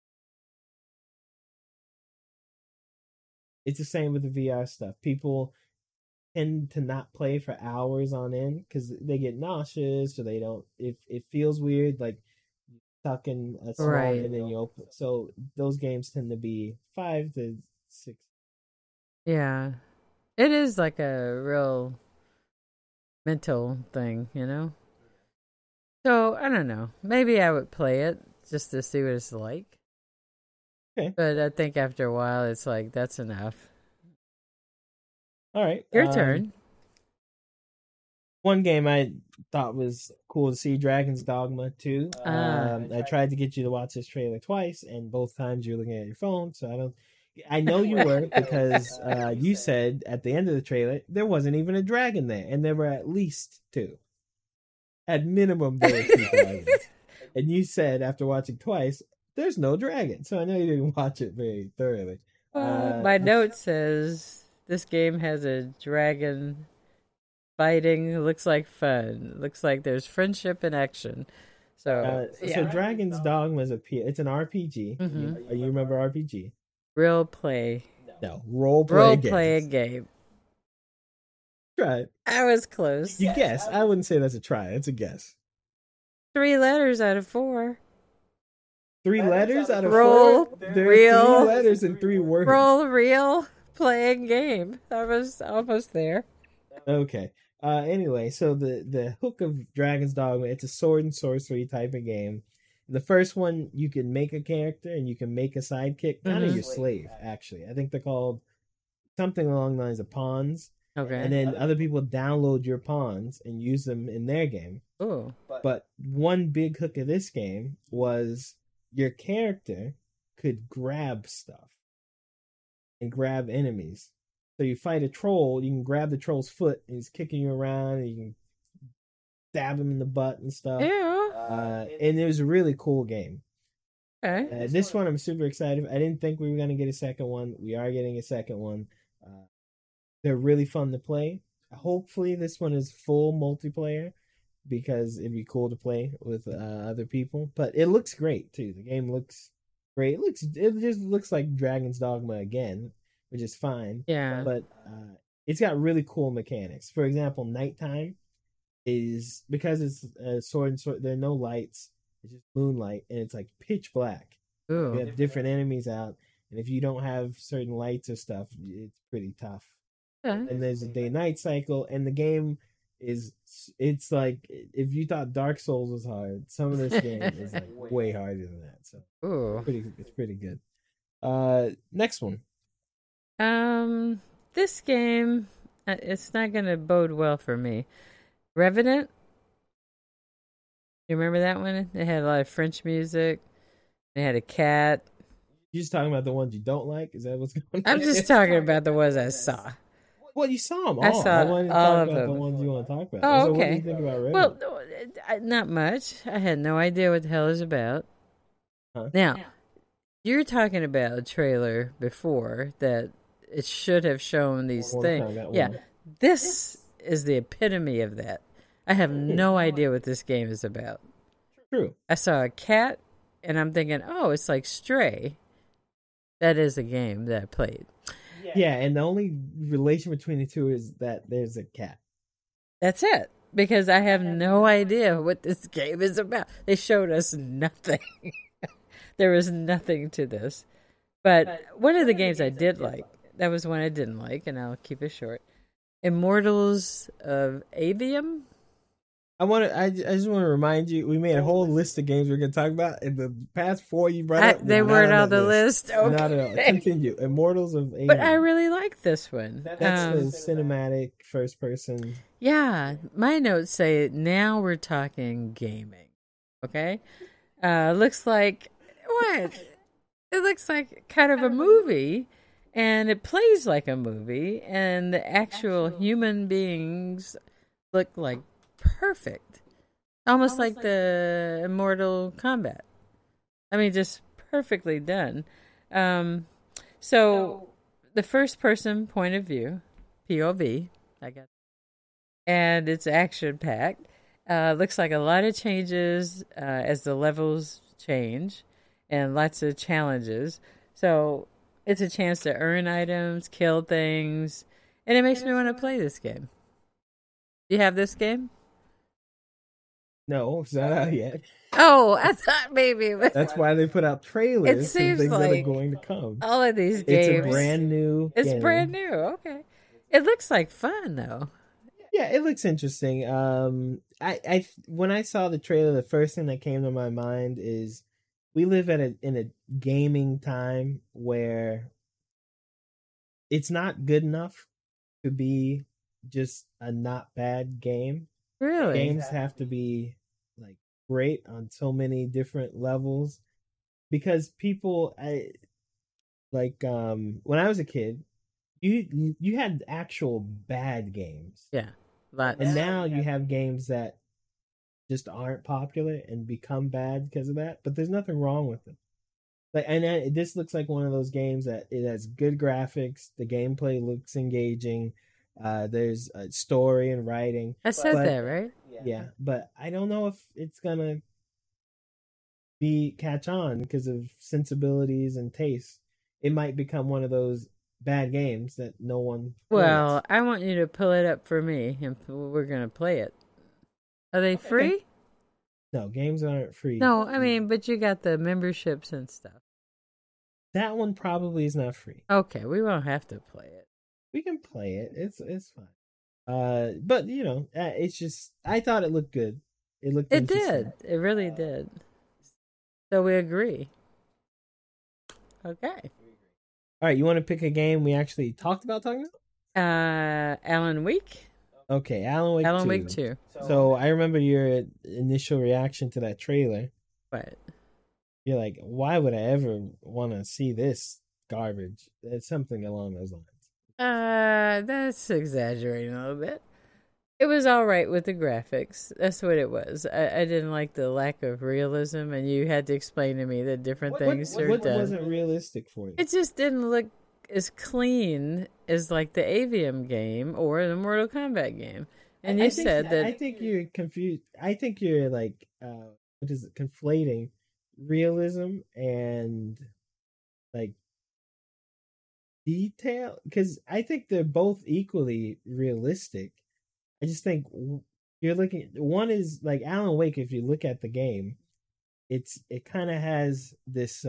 It's the same with the VR stuff. People tend to not play for hours on end because they get nauseous or they don't. If it feels weird, like stuck in a small and then you open. So those games tend to be 5 to 6. Yeah, it is like a real mental thing, So I don't know. Maybe I would play it just to see what it's like. Okay. But I think after a while, it's like that's enough. All right, your turn. One game I thought was cool to see, Dragon's Dogma 2. I tried to get you to watch this trailer twice, and both times you're looking at your phone, so I know you were, because you said at the end of the trailer there wasn't even a dragon there, and there were at least 2. At minimum, there were 2 dragons. And you said after watching twice, there's no dragon, so I know you didn't watch it very thoroughly. My note says this game has a dragon fighting. It looks like fun. It looks like there's friendship and action. So Dragon's Dogma is it's an RPG. Mm-hmm. You remember RPG? Real play. No, role play game. Try it. I was close. You guess. I wouldn't say that's a try. It's a guess. 3 letters out of 4. 3 letters out of Role, 4? There real, are 3 letters and 3 words. Role, real, playing game. I was almost there. Okay. Anyway, so the hook of Dragon's Dogma, it's a sword and sorcery type of game. The first one, you can make a character and you can make a sidekick. Kind of your slave, actually. I think they're called something along the lines of pawns. Okay. And then other people download your pawns and use them in their game. Ooh. But one big hook of this game was your character could grab stuff and grab enemies. So you fight a troll, you can grab the troll's foot, and he's kicking you around, and you can stab him in the butt and stuff. Yeah. And it was a really cool game. Okay. This one I'm super excited. I didn't think we were going to get a second one. We are getting a second one. They're really fun to play. Hopefully this one is full multiplayer, because it'd be cool to play with other people. But it looks great, too. The game looks great. It just looks like Dragon's Dogma again, which is fine. Yeah. But it's got really cool mechanics. For example, nighttime is, because it's sword and sword, there are no lights. It's just moonlight, and it's like pitch black. Ooh. You have different enemies out, and if you don't have certain lights or stuff, it's pretty tough. Okay. And there's a day-night cycle, and the game it's like, if you thought Dark Souls was hard, some of this game is like way harder than that. So it's pretty good. Next one. This game, it's not going to bode well for me. Revenant. You remember that one? It had a lot of French music. It had a cat. You just talking about the ones you don't like? Is that what's going on? I'm just talking about the ones I saw. Well, you saw them all. I saw I wanted to all talk of about them. the ones you want to talk about. Oh, so okay. What do you think about Revenant? Well, not much. I had no idea what the hell it was about. Huh? Now, you're talking about a trailer before that it should have shown these things. Yeah, this is the epitome of that. I have no idea what this game is about. True. I saw a cat, and I'm thinking, oh, it's like Stray. That is a game that I played. Yeah, and the only relation between the two is that there's a cat. That's it. Because I have no idea what this game is about. They showed us nothing. There was nothing to this. But one of the games I did like, that was one I didn't like, and I'll keep it short. Immortals of Avium? I just want to remind you, we made a whole list of games we're going to talk about, and the past 4 you brought up, they weren't on the list. Okay. Not at all. Continue. Immortals of Avium. But I really like this one. That's the cinematic first person. Yeah, my notes say now we're talking gaming. Okay, looks like what? It looks like kind of a movie, and it plays like a movie, and the actual human beings look like perfect, almost like the Immortal Kombat. I mean, just perfectly done. So the first person point of view, POV, I guess. And it's action packed. Looks like a lot of changes as the levels change, and lots of challenges. So it's a chance to earn items, kill things, and it makes me want to play this game. You have this game? No, it's not out yet. Oh, I thought maybe. That's why they put out trailers. It seems things like that are going to come. All of these games. It's a brand new. It's game. brand new. Okay, it looks like fun though. Yeah, it looks interesting. I when I saw the trailer, the first thing that came to my mind is we live in a gaming time where it's not good enough to be just a not bad game. Really, games have to be like great on so many different levels because people, when I was a kid, you had actual bad games. Yeah. Lots. And now you have games that just aren't popular and become bad because of that. But there's nothing wrong with them. This looks like one of those games that it has good graphics. The gameplay looks engaging. There's a story and writing. I said that, right? Yeah, but I don't know if it's gonna catch on because of sensibilities and tastes. It might become one of those bad games that no one Well, I want you to pull it up for me, and we're going to play it. Are they free? Okay. No, games aren't free. No, I mean, but you got the memberships and stuff. That one probably is not free. Okay, we won't have to play it. We can play it. It's fine. But it's just I thought it looked good. It did. It really did. So we agree. Okay. All right, you want to pick a game we actually talked about talking about? Alan Wake. Okay, Alan Wake. Alan Wake 2. So I remember your initial reaction to that trailer. What? You're like, why would I ever want to see this garbage? It's something along those lines. That's exaggerating a little bit. It was all right with the graphics. That's what it was. I didn't like the lack of realism, and you had to explain to me the different things are what done. wasn't realistic for you? It just didn't look as clean as like the Avium game or the Mortal Kombat game. And you said that I think you're confused. I think you're like conflating realism and like detail, because I think they're both equally realistic. I just think you're looking. One is like Alan Wake. If you look at the game, it kind of has this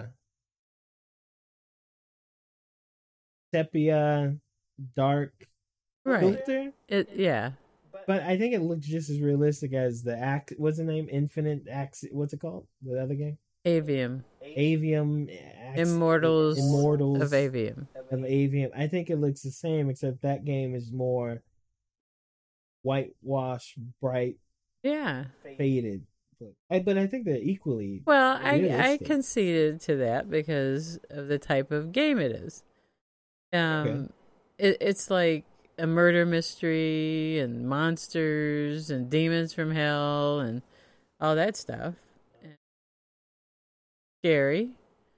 sepia dark filter. Yeah. But I think it looks just as realistic as the what's the name? Infinite Ax. What's it called? The other game? Avium. Immortals of Avium. I think it looks the same, except that game is more whitewash, bright, faded. But I think they're equally. Well, I conceded to that because of the type of game it is. It's like a murder mystery and monsters and demons from hell and all that stuff. Scary.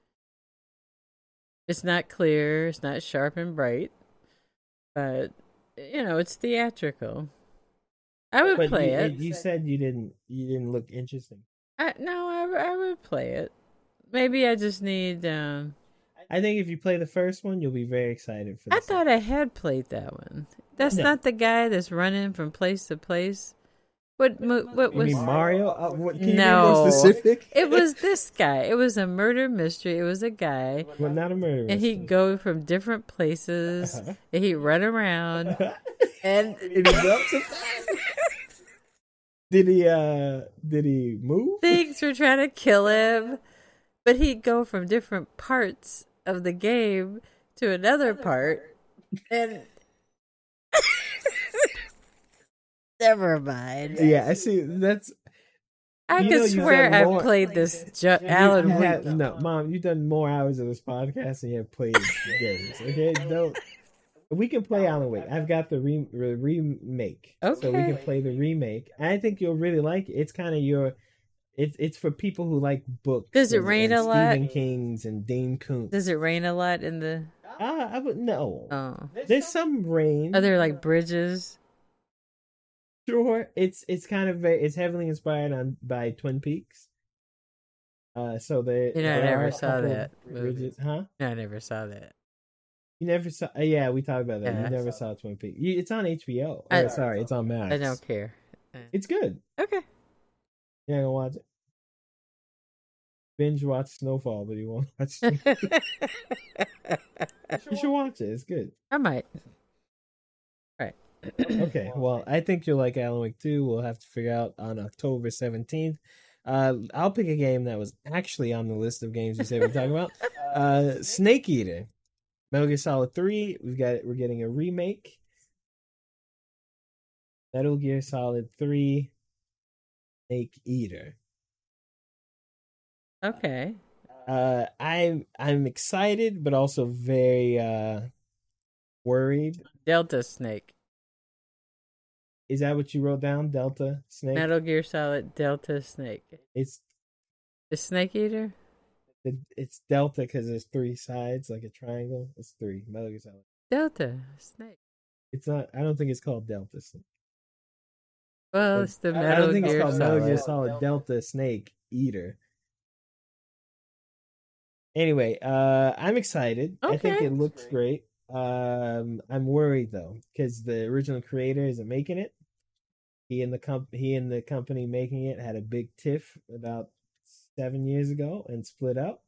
It's not clear. It's not sharp and bright. But, it's theatrical. I would play it. You said you didn't look interesting. I would play it. Maybe I just need I think if you play the first one, you'll be very excited for. I thought I had played that one. That's not the guy that's running from place to place. What You was mean Mario? Can you be No. more specific? It was this guy. It was a murder mystery. It was a guy, Well, not a murder. and he'd go from different places, and he'd run around, and Did he go to- Did he move? things were trying to kill him, but he'd go from different parts of the game to another part, and never mind. Yeah, I see. That's I You can know you've swear done I've more- played this you Alan have- Wake. No, Mom, you've done more hours of this podcast than you have played games. Okay, don't. We can play Alan Wake. I've got the remake, so we Okay. can play the remake. I think you'll really like it. It's kind of your. It's for people who like books. Does it and- rain and a lot? Stephen King's and Dane Koontz. Does it rain a lot in the? I would no. Oh, There's some rain. are there like bridges? Sure, it's kind of it's heavily inspired by Twin Peaks. So there. You know, I there are never a saw couple that of movie. bridges, huh? No, I never saw that. You never saw? Yeah, we talked about that. Yeah, You I never saw Twin Peaks. It's on HBO. Sorry, it's on Max. I don't care. It's good. Okay. You're not gonna watch it. Binge watch Snowfall, but you won't watch. You should watch it. It's good. I might. Okay, well, I think you'll like Alan Wake 2. We'll have to figure out on October 17th. I'll pick a game that was actually on the list of games you said we're talking about. Snake Eater. Metal Gear Solid 3. We're getting a remake. Metal Gear Solid 3 Snake Eater. Okay. I'm excited, but also very worried. Delta Snake. Is that what you wrote down? Delta Snake? Metal Gear Solid Delta Snake. It's The Snake Eater? it's Delta because there's three sides, like a triangle. It's three. Metal Gear Solid. Delta Snake. It's not. I don't think it's called Delta Snake. Well, it's the I Metal don't think Gear it's called Metal Gear Solid. Solid Delta Snake Eater. Anyway, I'm excited. I think Okay. it looks great. I'm worried though because the original creator isn't making it. He and the company making it had a big tiff about 7 years ago and split up.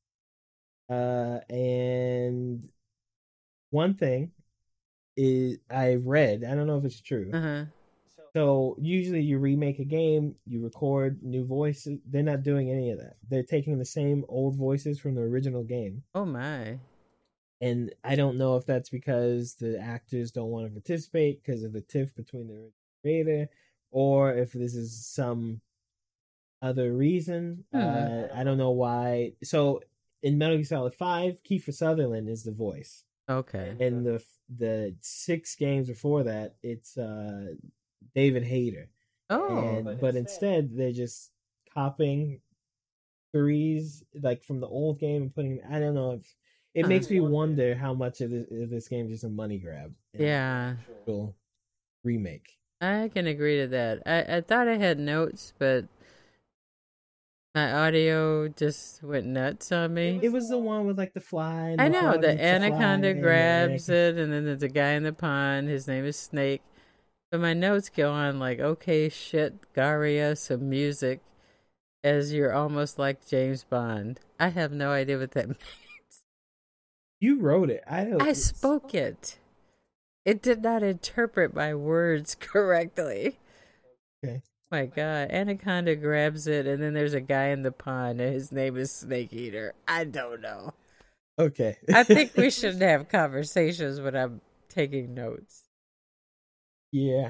And one thing is I read, I don't know if it's true. Uh-huh. So usually you remake a game, you record new voices. They're not doing any of that. They're taking the same old voices from the original game. Oh my. And I don't know if that's because the actors don't want to participate because of the tiff between the creator, or if this is some other reason. I don't know why. So in Metal Gear Solid 5, Kiefer Sutherland is the voice. Okay. And the 6 games before that, it's David Hayter. Oh. But instead they're just copying threes like from the old game and putting. I don't know if it makes me wonder how much of this game is just a money grab. Yeah. Actual remake. I can agree to that. I thought I had notes, but my audio just went nuts on me. It was the one with like the fly. And I the know, frog the eats anaconda fly, grabs it, and then there's a guy in the pond. His name is Snake. But my notes go on like, okay, shit, Garia, some music, as you're almost like James Bond. I have no idea what that means. You wrote it. I spoke it. It did not interpret my words correctly. Okay. My God, Anaconda grabs it, and then there's a guy in the pond, and his name is Snake Eater. I don't know. Okay. I think we should have conversations when I'm taking notes. Yeah.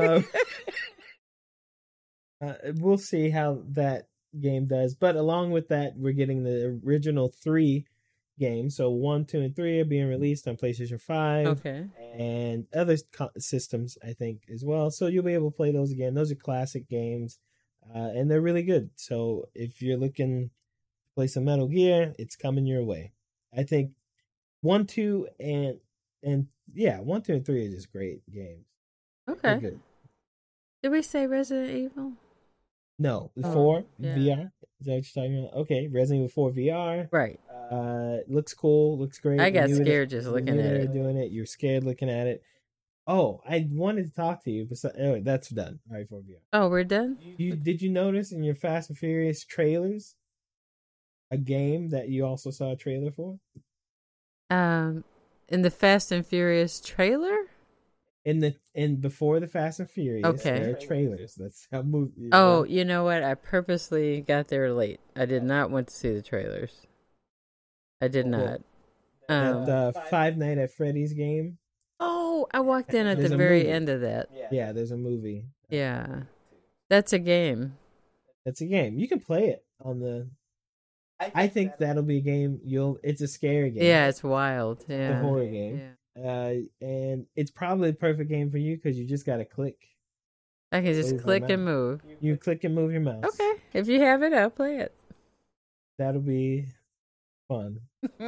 We'll see how that game does. But along with that, we're getting the original 3 games. So 1, 2, and 3 are being released on PlayStation 5. Okay. And other systems, I think, as well. So you'll be able to play those again. Those are classic games. And they're really good. So if you're looking to play some Metal Gear, it's coming your way. I think 1, 2, and 1, 2, and 3 are just great games. They're Okay. good. Did we say Resident Evil? No, the Oh, 4 yeah. VR. Is that what you're talking about? Okay, Resident Evil 4 VR. Right. Looks cool. Looks great. I got We knew scared just we looking knew at they were it. doing it. You're scared looking at it. Oh, I wanted to talk to you, but anyway, that's done. All right, 4 VR. Oh, we're done? Did you notice in your Fast and Furious trailers a game that you also saw a trailer for? In the Fast and Furious trailer? In before the Fast and Furious, Okay. there are trailers. That's how movie. Oh, you know what? I purposely got there late. I did not want to see the trailers. I did not. That Five Nights at Freddy's game. Oh, I walked in at There's the a very movie. end of that. Yeah, there's a movie. Yeah. That's a game. It's a game. You can play it on the. I think that'll be a game. It's a scary game. Yeah, it's wild. It's a Yeah. horror game. Yeah. And it's probably the perfect game for you because you just got to click. I can just Move my click mouse. and move. You click and move your mouse. Okay. If you have it, I'll play it. That'll be fun.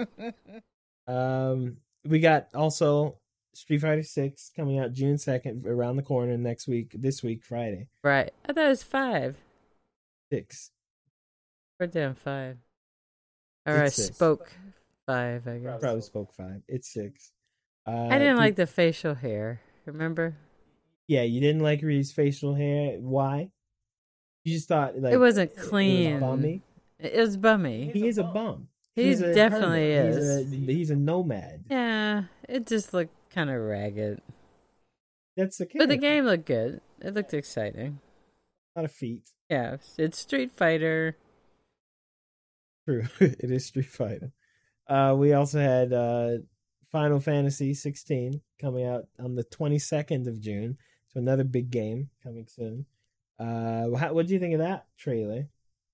We got also Street Fighter 6 coming out June 2nd, around the corner this week, Friday. Right. I thought it was 5. 6. We're down 5. Or It's I 6. spoke 5, I guess. Probably spoke 5. It's 6. I didn't like the facial hair. Remember? Yeah, you didn't like Ree's facial hair. Why? You just thought like It wasn't It was clean. bummy. It was bummy. He is a bum. He He's a definitely hermit. is. He's a nomad. Yeah, it just looked kind of ragged. That's the case. But the game looked good. It looked exciting. A lot of feet. Yeah, it's Street Fighter. True. It is Street Fighter. We also had Final Fantasy 16 coming out on the 22nd of June. So another big game coming soon. What do you think of that trailer?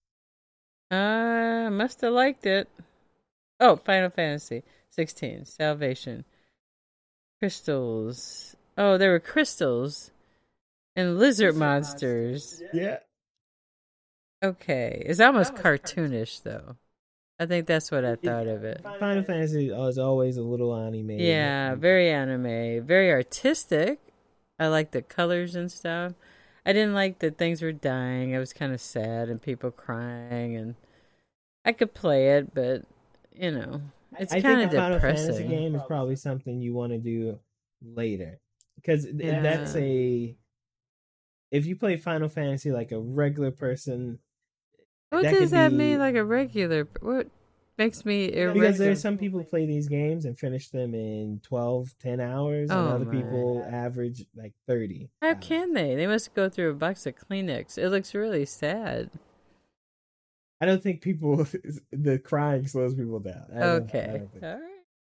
Must have liked it. Oh, Final Fantasy 16, Salvation. Crystals. Oh, there were crystals and lizard monsters. Yeah. Okay. It's almost cartoonish, though. I think that's what I thought of it. Final Fantasy is always a little anime. Yeah, very anime, very artistic. I like the colors and stuff. I didn't like that things were dying. It was kind of sad and people crying, and I could play it, but you know, it's I kind think of a Final Fantasy depressing. game is probably something you want to do later, because Yeah. that's if you play Final Fantasy like a regular person. What that does could that be- mean? Like a regular? What makes me Because irregular? there's some people who play these games and finish them in 10 hours, and Oh, other my. people average like 30. How hours. can they? They must go through a box of Kleenex. It looks really sad. I don't think people the crying slows people down. I don't Okay, think. all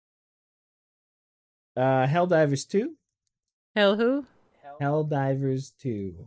right. Helldivers 2. Hell, who? Helldivers 2.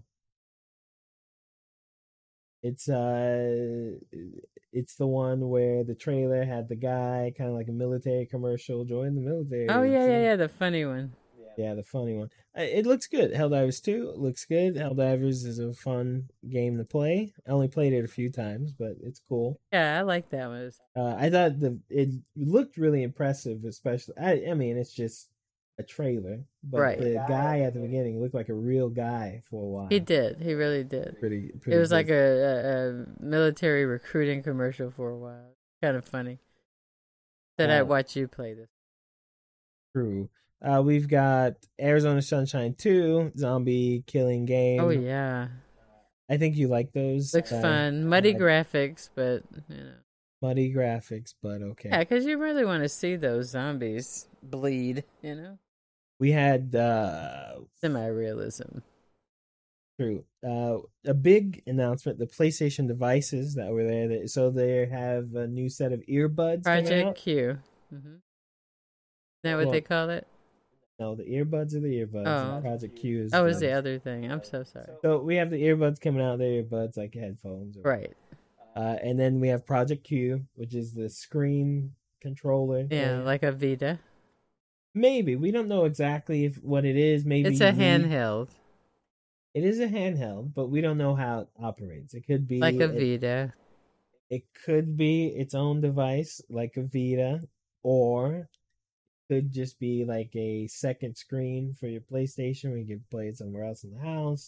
It's the one where the trailer had the guy kind of like a military commercial, join the military. Oh yeah, the funny one. Yeah, the funny one. It looks good. Helldivers 2 looks good. Helldivers is a fun game to play. I only played it a few times, but it's cool. Yeah, I like that one. I thought it looked really impressive, especially. I mean, it's just a trailer, but Right. the guy at the beginning looked like a real guy for a while. He did. He really did. Pretty It was good. like a military recruiting commercial for a while. Kind of funny. That I'd watch you play this. True. We've got Arizona Sunshine 2, zombie killing game. Oh yeah, I think you like those. looks fun. Muddy uh, graphics, but you know. Muddy graphics, but okay. Yeah, because you really want to see those zombies bleed. You know, We had semi-realism. true. A big announcement: the PlayStation devices that were there. So they have a new set of earbuds. coming Project out. Q. Mm-hmm. Is that what Well, they call it? No, the earbuds are the earbuds. Oh. And Project Q is. Oh, is the other thing. I'm so sorry. So we have the earbuds coming out. The earbuds like headphones. Right. And then we have Project Q, which is the screen controller. Yeah, like a Vita. Maybe we don't know exactly what it is. Maybe It's a handheld, It is a handheld, but we don't know how it operates. It could be like a Vita. It could be its own device, like a Vita, or it could just be like a second screen for your PlayStation where you can play it somewhere else in the house,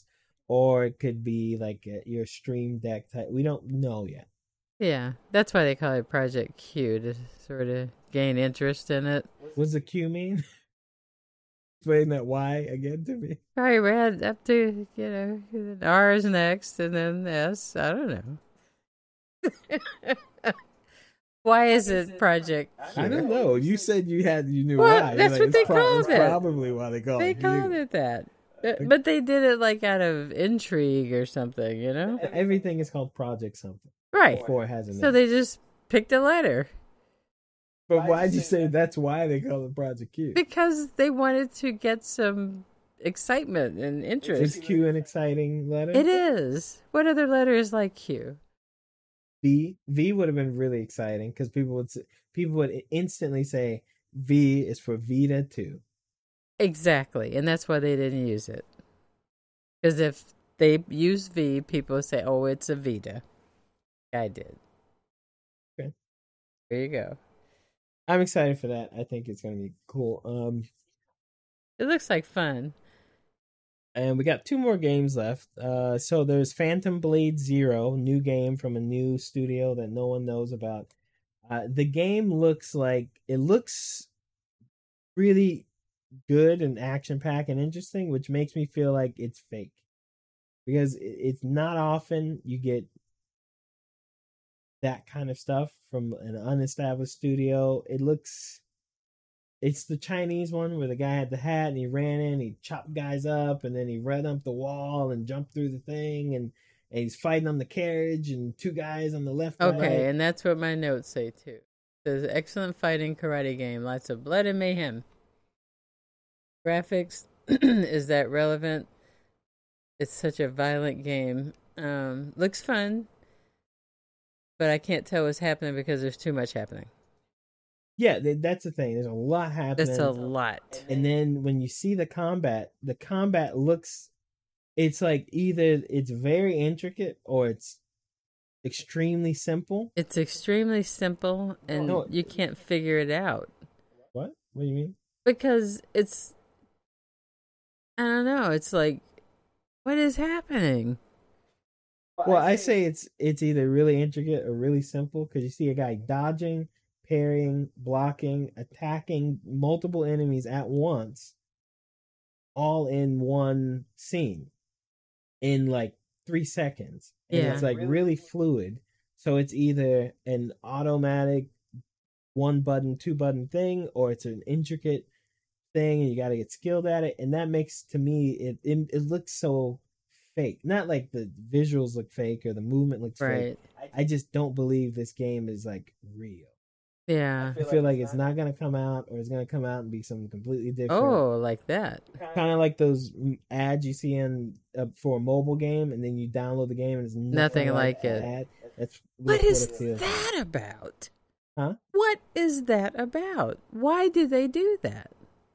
or it could be like your Stream Deck type. We don't know yet. Yeah, that's why they call it Project Q, to sort of gain interest in it. What's the Q mean? Explain that Y again to me. Probably read up to, R is next, and then S. I don't know. Why is it Project Q? I don't know. You said you knew Well, why. that's what they called That's it. probably why they call They it Q. called it that. But they did it like out of intrigue or something, you know? Everything is called Project something. Right. Before it has a name. So they just picked a letter. But why'd you say that's why they call it Project Q? Because they wanted to get some excitement and interest. Is Q an exciting letter? It is. What other letter is like Q? V would have been really exciting because people would instantly say V is for Vita 2. Exactly. And that's why they didn't use it. Because if they use V, people would say, oh, it's a Vita. I did. Okay. There you go. I'm excited for that. I think it's going to be cool. It looks like fun. And we got 2 more games left. So there's Phantom Blade Zero, new game from a new studio that no one knows about. The game looks really good and action-packed and interesting, which makes me feel like it's fake. Because it's not often you get that kind of stuff from an unestablished studio. It's the Chinese one where the guy had the hat and he ran in, he chopped guys up, and then he ran up the wall and jumped through the thing, and he's fighting on the carriage, and 2 guys on the left and Okay, right. and that's what my notes say too. It says excellent fighting karate game, lots of blood and mayhem. Graphics, is that relevant? It's such a violent game. Looks fun, but I can't tell what's happening because there's too much happening. Yeah, that's the thing. There's a lot happening. That's a lot. And then when you see the combat looks, it's like either it's very intricate or it's extremely simple. It's extremely simple, and you can't figure it out. What? What do you mean? Because it's, I don't know, it's like, what is happening? Well, I say it's either really intricate or really simple because you see a guy dodging, parrying, blocking, attacking multiple enemies at once, all in one scene in like 3 seconds. And Yeah. it's like really fluid. So it's either an automatic 1 button, 2 button thing, or it's an intricate thing and you got to get skilled at it. And that makes, to me, it looks so fake. Not like the visuals look fake or the movement looks Right. fake. I just don't believe this game is like real. Yeah. I feel like it's not going to come out, or it's going to come out and be something completely different. Oh, like that. Kind of like those ads you see in for a mobile game, and then you download the game and it's Nothing like that it. ad. That's What it is feels like. that about? Huh? What is that about? Why do they do that?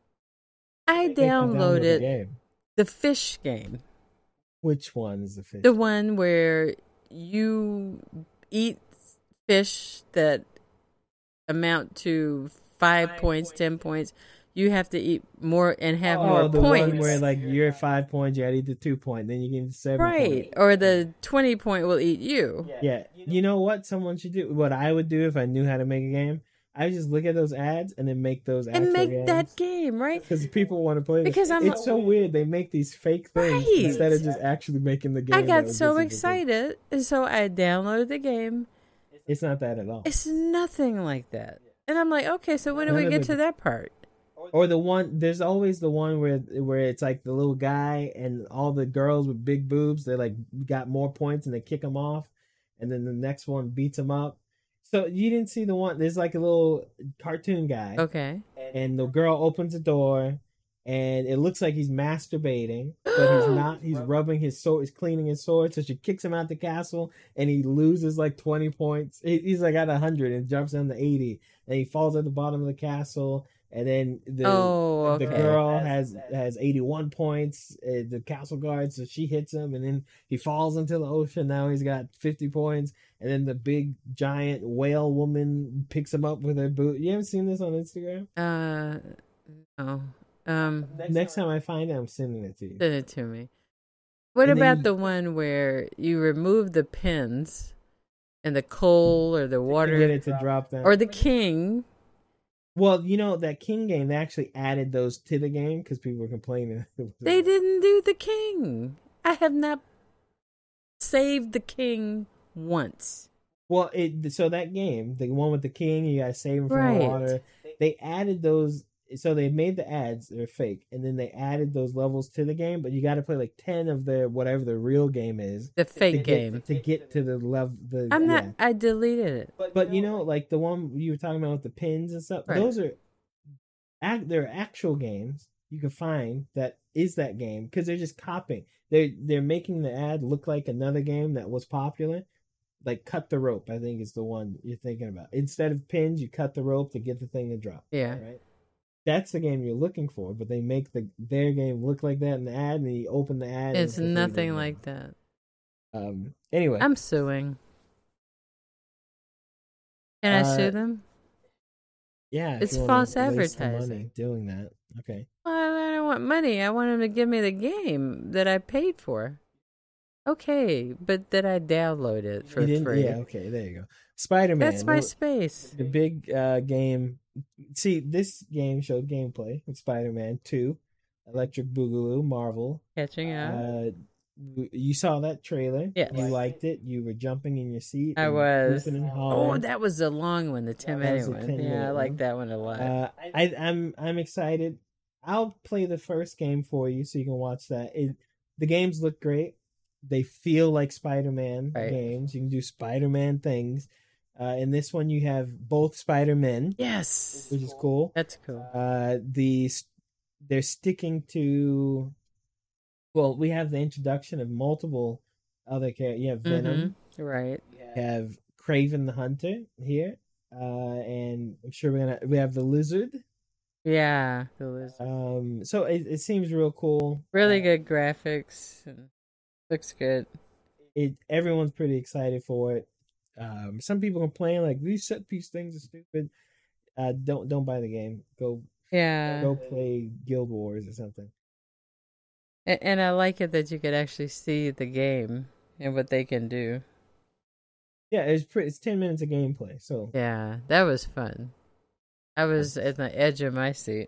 I Make them download the downloaded game. the fish game. Which one is the fish? The one where you eat fish that amount to 5 points, 10 points. You have to eat more and have more the points. one where like you're at 5 points, you gotta eat the 2 point, then you get 7 right. points. Or the 20 point will eat you. Yeah. You know what someone should do? What I would do if I knew how to make a game, I would just look at those ads and then make those And actual make games. that game, right? Because people want to play this. Because I'm- it's so weird. They make these fake things Right. instead of just actually making the game. I that got was so just a good thing. excited, and so I downloaded the game. It's not that at all. It's nothing like that. And I'm like, okay, so when do None we of get it- to that part? Or the one, there's always the one where it's like the little guy and all the girls with big boobs, they like got more points and they kick him off, and then the next one beats him up. So you didn't see the one, there's like a little cartoon guy, Okay. and the girl opens the door, and it looks like he's masturbating, but he's not. He's rubbing his sword, he's cleaning his sword, so she kicks him out the castle, and he loses like 20 points. He's like at 100 and jumps down to 80, and he falls at the bottom of the castle. And then the Okay. girl has 81 points, the castle guard, so she hits him, and then he falls into the ocean. Now he's got 50 points, and then the big giant whale woman picks him up with her boot. You haven't seen this on Instagram? No. Next time I find it, I'm sending it to you. Send it to me. What And then about you- the one where you remove the pins and the coal or the to water get it to drop down. or the king? Well, that King game, they actually added those to the game because people were complaining. They didn't do the king. I have not saved the king once. Well, so that game, the one with the king, you gotta save him from Right. the water. They added those, so they made the ads, they're fake, and then they added those levels to the game. But you got to play like 10 of the whatever the real game is The fake game. to get to the level. I'm not. I deleted it. But like the one you were talking about with the pins and stuff, Right. those are they're actual games you can find that is that game because they're just copying. They're making the ad look like another game that was popular. Like Cut the Rope, I think is the one you're thinking about. Instead of pins, you cut the rope to get the thing to drop. Yeah. Right. That's the game you're looking for, but they make their game look like that in the ad, and you open the ad. It's and nothing completely like that. different. Anyway, I'm suing. Can I sue them? yeah, if it's you wanna false waste the advertising. money doing that. Okay. Well, I don't want money. I want them to give me the game that I paid for. Okay, but that I downloaded for You didn't- free. Yeah. Okay. There you go. Spider-Man. That's my space. The big game. See, this game showed gameplay with Spider-Man 2, Electric Boogaloo, Marvel. Catching up. You saw that trailer. Yes. You liked it. You were jumping in your seat. I and was. hooping and Oh, hollering. that was the long one, the 10-minute was the one. 10-minute Yeah, I like one. that one a lot. I'm excited. I'll play the first game for you so you can watch that. The games look great. They feel like Spider-Man Right. games. You can do Spider-Man things. In this one, you have both Spider-Men, Yes, which is cool. that's cool. They're sticking to. Well, we have the introduction of multiple other characters. You have Venom. Right. You have Craven the Hunter here, and I'm sure we have the Lizard. Yeah, the lizard. So it seems real cool. Really good graphics. And looks good. Everyone's pretty excited for it. Some people complain like these set piece things are stupid. Don't buy the game. Go Yeah. play Guild Wars or something. And I like it that you could actually see the game and what they can do. Yeah, it's 10 minutes of gameplay. So Yeah, that was fun. I was at the edge of my seat.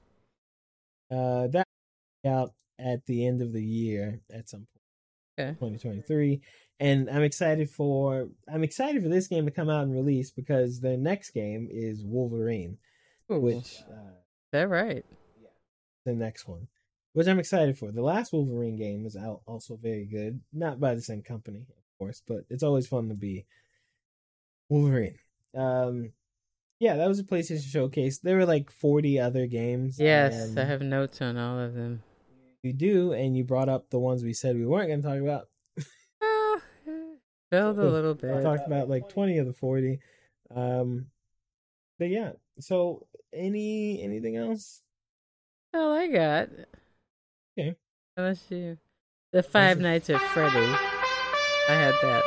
that out at the end of the year at some point. Okay. 2023, and I'm excited for this game to come out and release because their next game is Wolverine, Ooh, which is that right? the next one, which I'm excited for. The last Wolverine game was out also very good, not by the same company, of course, but it's always fun to be Wolverine. Yeah, that was a PlayStation Showcase. There were like 40 other games. Yes, and I have notes on all of them. you do, and you brought up the ones we said we weren't going to talk about. Oh, failed a little I bit. talked about like 20 of the 40. But yeah, so anything else? All I got. Okay. Unless you. The Five Nights at Freddy. I had that.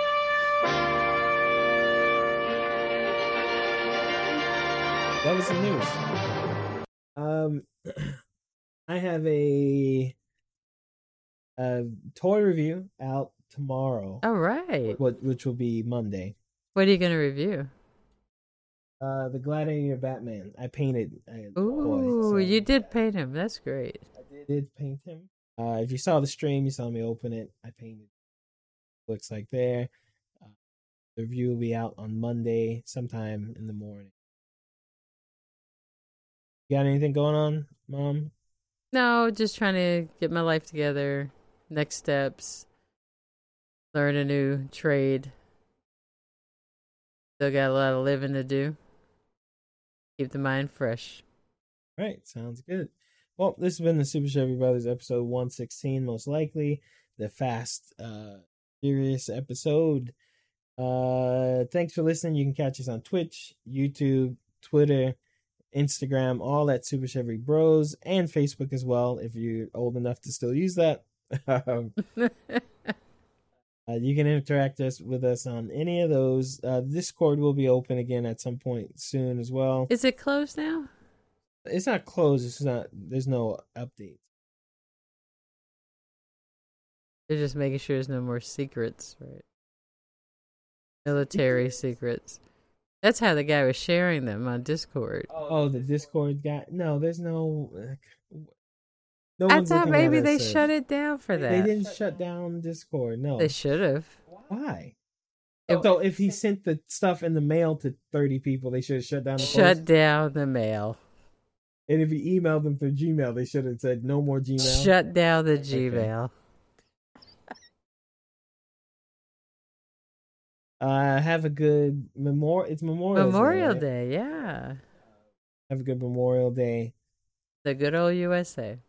That was the news. I have a toy review out tomorrow, All right. which will be Monday. What are you going to review? The Gladiator Batman. I painted. A Ooh, toy, so you did paint him. That's great. I did paint him. If you saw the stream, you saw me open it. I painted. Looks like there. The review will be out on Monday, sometime in the morning. You got anything going on, Mom? No, just trying to get my life together. Next steps. Learn a new trade. Still got a lot of living to do. Keep the mind fresh. Right, sounds good. Well, this has been the Super Chevy Brothers episode 116, most likely. The Fast Furious episode. Thanks for listening. You can catch us on Twitch, YouTube, Twitter, Instagram, all at Super Chevy Bros, and Facebook as well, if you're old enough to still use that. You can interact with us on any of those. Discord will be open again at some point soon as well. Is it closed now? It's not closed. There's no updates. They're just making sure there's no more secrets, right? Military secrets. That's how the guy was sharing them on Discord. Oh, the Discord guy. No, there's no. No I one's thought looking maybe at they us. shut it down for that. They didn't shut down Discord. No, They should have. Why? It- So if he sent the stuff in the mail to 30 people, they should have shut down the Shut post. down the mail. And if he emailed them through Gmail, they should have said no more Gmail. Shut down the Gmail. Have a good Memorial. It's Memorial right? Day, yeah. Have a good Memorial Day. The good old USA.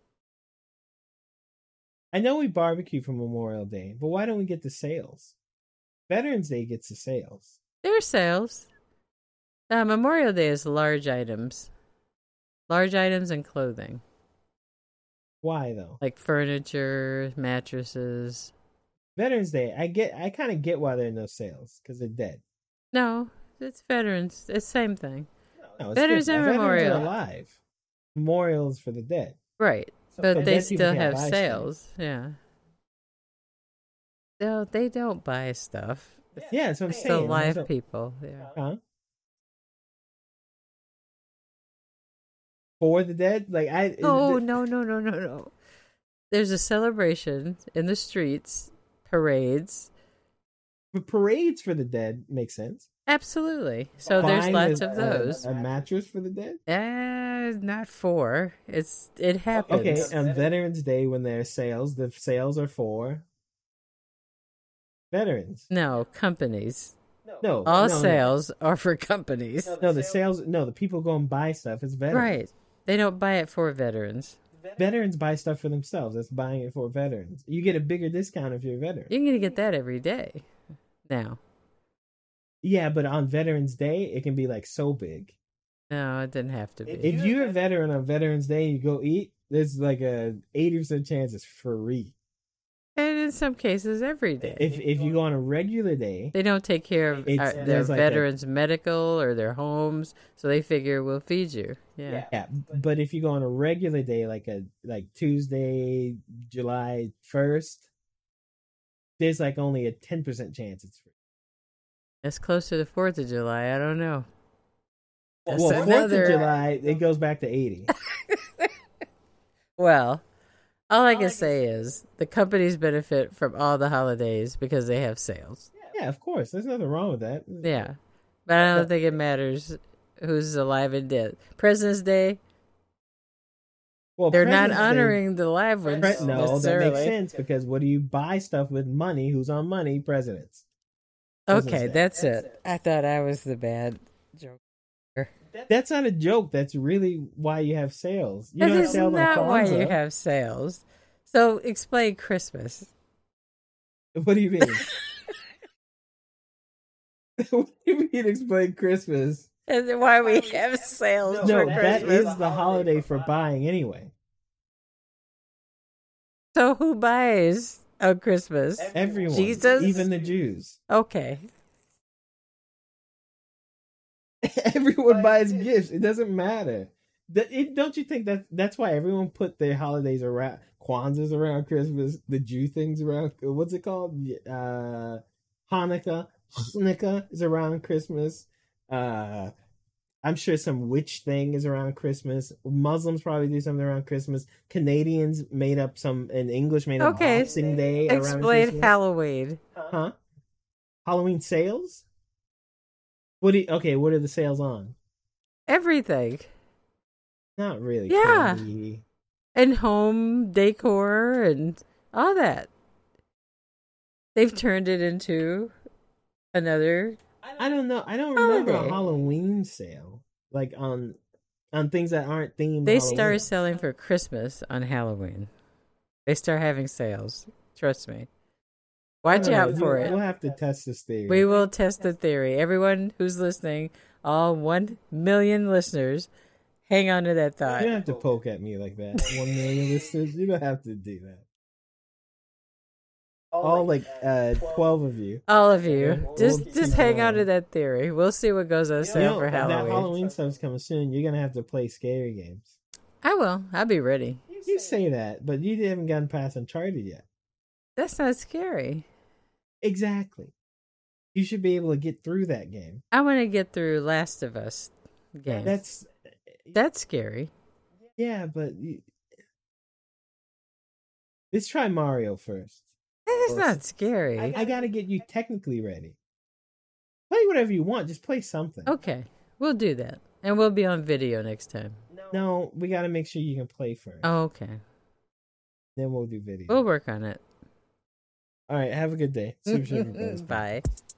I know we barbecue for Memorial Day, but why don't we get the sales? Veterans Day gets the sales. There are sales. Memorial Day is large items. Large items and clothing. Why though? Like furniture, mattresses. Veterans Day, I kind of get why there are no sales because they're dead. No, it's veterans. It's the same thing. No, Veterans different. and Memorial. Veterans are alive. Memorials for the dead. Right. So But they dead people still can't have buy sales. Yeah. No, they don't buy stuff. Yeah, that's what I'm It's saying. the live So- people. Yeah. Huh? For the dead? Like Oh, no. There's a celebration in the streets, parades. But parades for the dead make sense. Absolutely. So there's Buying lots of those. A mattress for the dead? Not four. It happens. Okay, on Veterans Day when there are sales, the sales are for veterans. No, companies. No. All no, sales are for companies. No, the sales. No, the people go and buy stuff. It's veterans. Right. They don't buy it for veterans. Veterans buy stuff for themselves. That's buying it for veterans. You get a bigger discount if you're a veteran. You're going to get that every day now. Yeah, but on Veterans Day, it can be like so big. No, it didn't have to be. If you're a veteran on Veterans Day, you go eat. There's like a 80% chance it's free. And in some cases, every day. If you go on a regular day, They don't take care of It's- their there's like veterans' medical or their homes, so they figure we'll feed you. Yeah. yeah. But if you go on a regular day, like Tuesday, July 1st, there's like only a 10% chance it's free. It's close to the 4th of July. I don't know. That's Well, 4th another- of July, it goes back to 80. Well, all I can say is the companies benefit from all the holidays because they have sales. Yeah, of course. There's nothing wrong with that. Yeah. But I don't think it matters who's alive and dead. President's Day, Well, they're not President's Day- honoring the live ones No, that necessarily. makes sense because what do you buy stuff with money? Who's on money? Presidents. Okay, President's Day. that's it. I thought I was the bad joke. That's not a joke. That's really why you have sales. You That don't have is sales on not why you Kwanzaa. have sales. So explain Christmas. What do you mean? What do you mean explain Christmas? And then why we have sales No, for that Christmas. is the holiday for buying anyway. So who buys on Christmas? Everyone. Jesus? Even the Jews. Okay. Everyone buys gifts. It doesn't matter. Don't you think that's why everyone put their holidays around Kwanzaa's around Christmas, the Jew things around what's it called? Hanukkah is around Christmas. I'm sure some witch thing is around Christmas. Muslims probably do something around Christmas. Canadians made up English made up Okay. Boxing Day around Explain Christmas. Halloween. Huh? Halloween sales? What are the sales on? Everything. Not really. Yeah. candy. And home decor and all that. They've turned it into another. I don't know. I don't remember a Holiday. Halloween sale. Like on things that aren't themed. They Halloween. start selling for Christmas on Halloween. They start having sales. Trust me. Watch I don't out know. for We'll it. have to test this theory. We will test the theory. Everyone who's listening, all 1 million listeners, hang on to that You thought. don't have to poke at me like that. 1 million listeners. You don't have to do that. All 12 of you. All of you, We'll just keep hang going. on to that theory. We'll see what goes on sale for that Halloween. Halloween stuff's coming soon. You're gonna have to play scary games. I will. I'll be ready. You say that, but you haven't gotten past Uncharted yet. That's not scary. Exactly. You should be able to get through that game. I want to get through Last of Us game. That's scary. Yeah, but let's try Mario first. That's not scary. I gotta get you technically ready. Play whatever you want. Just play something. Okay, we'll do that, and we'll be on video next time. No, we gotta make sure you can play first. Oh, okay. Then we'll do video. We'll work on it. All right. Have a good day. Super Sugar Bros. Bye.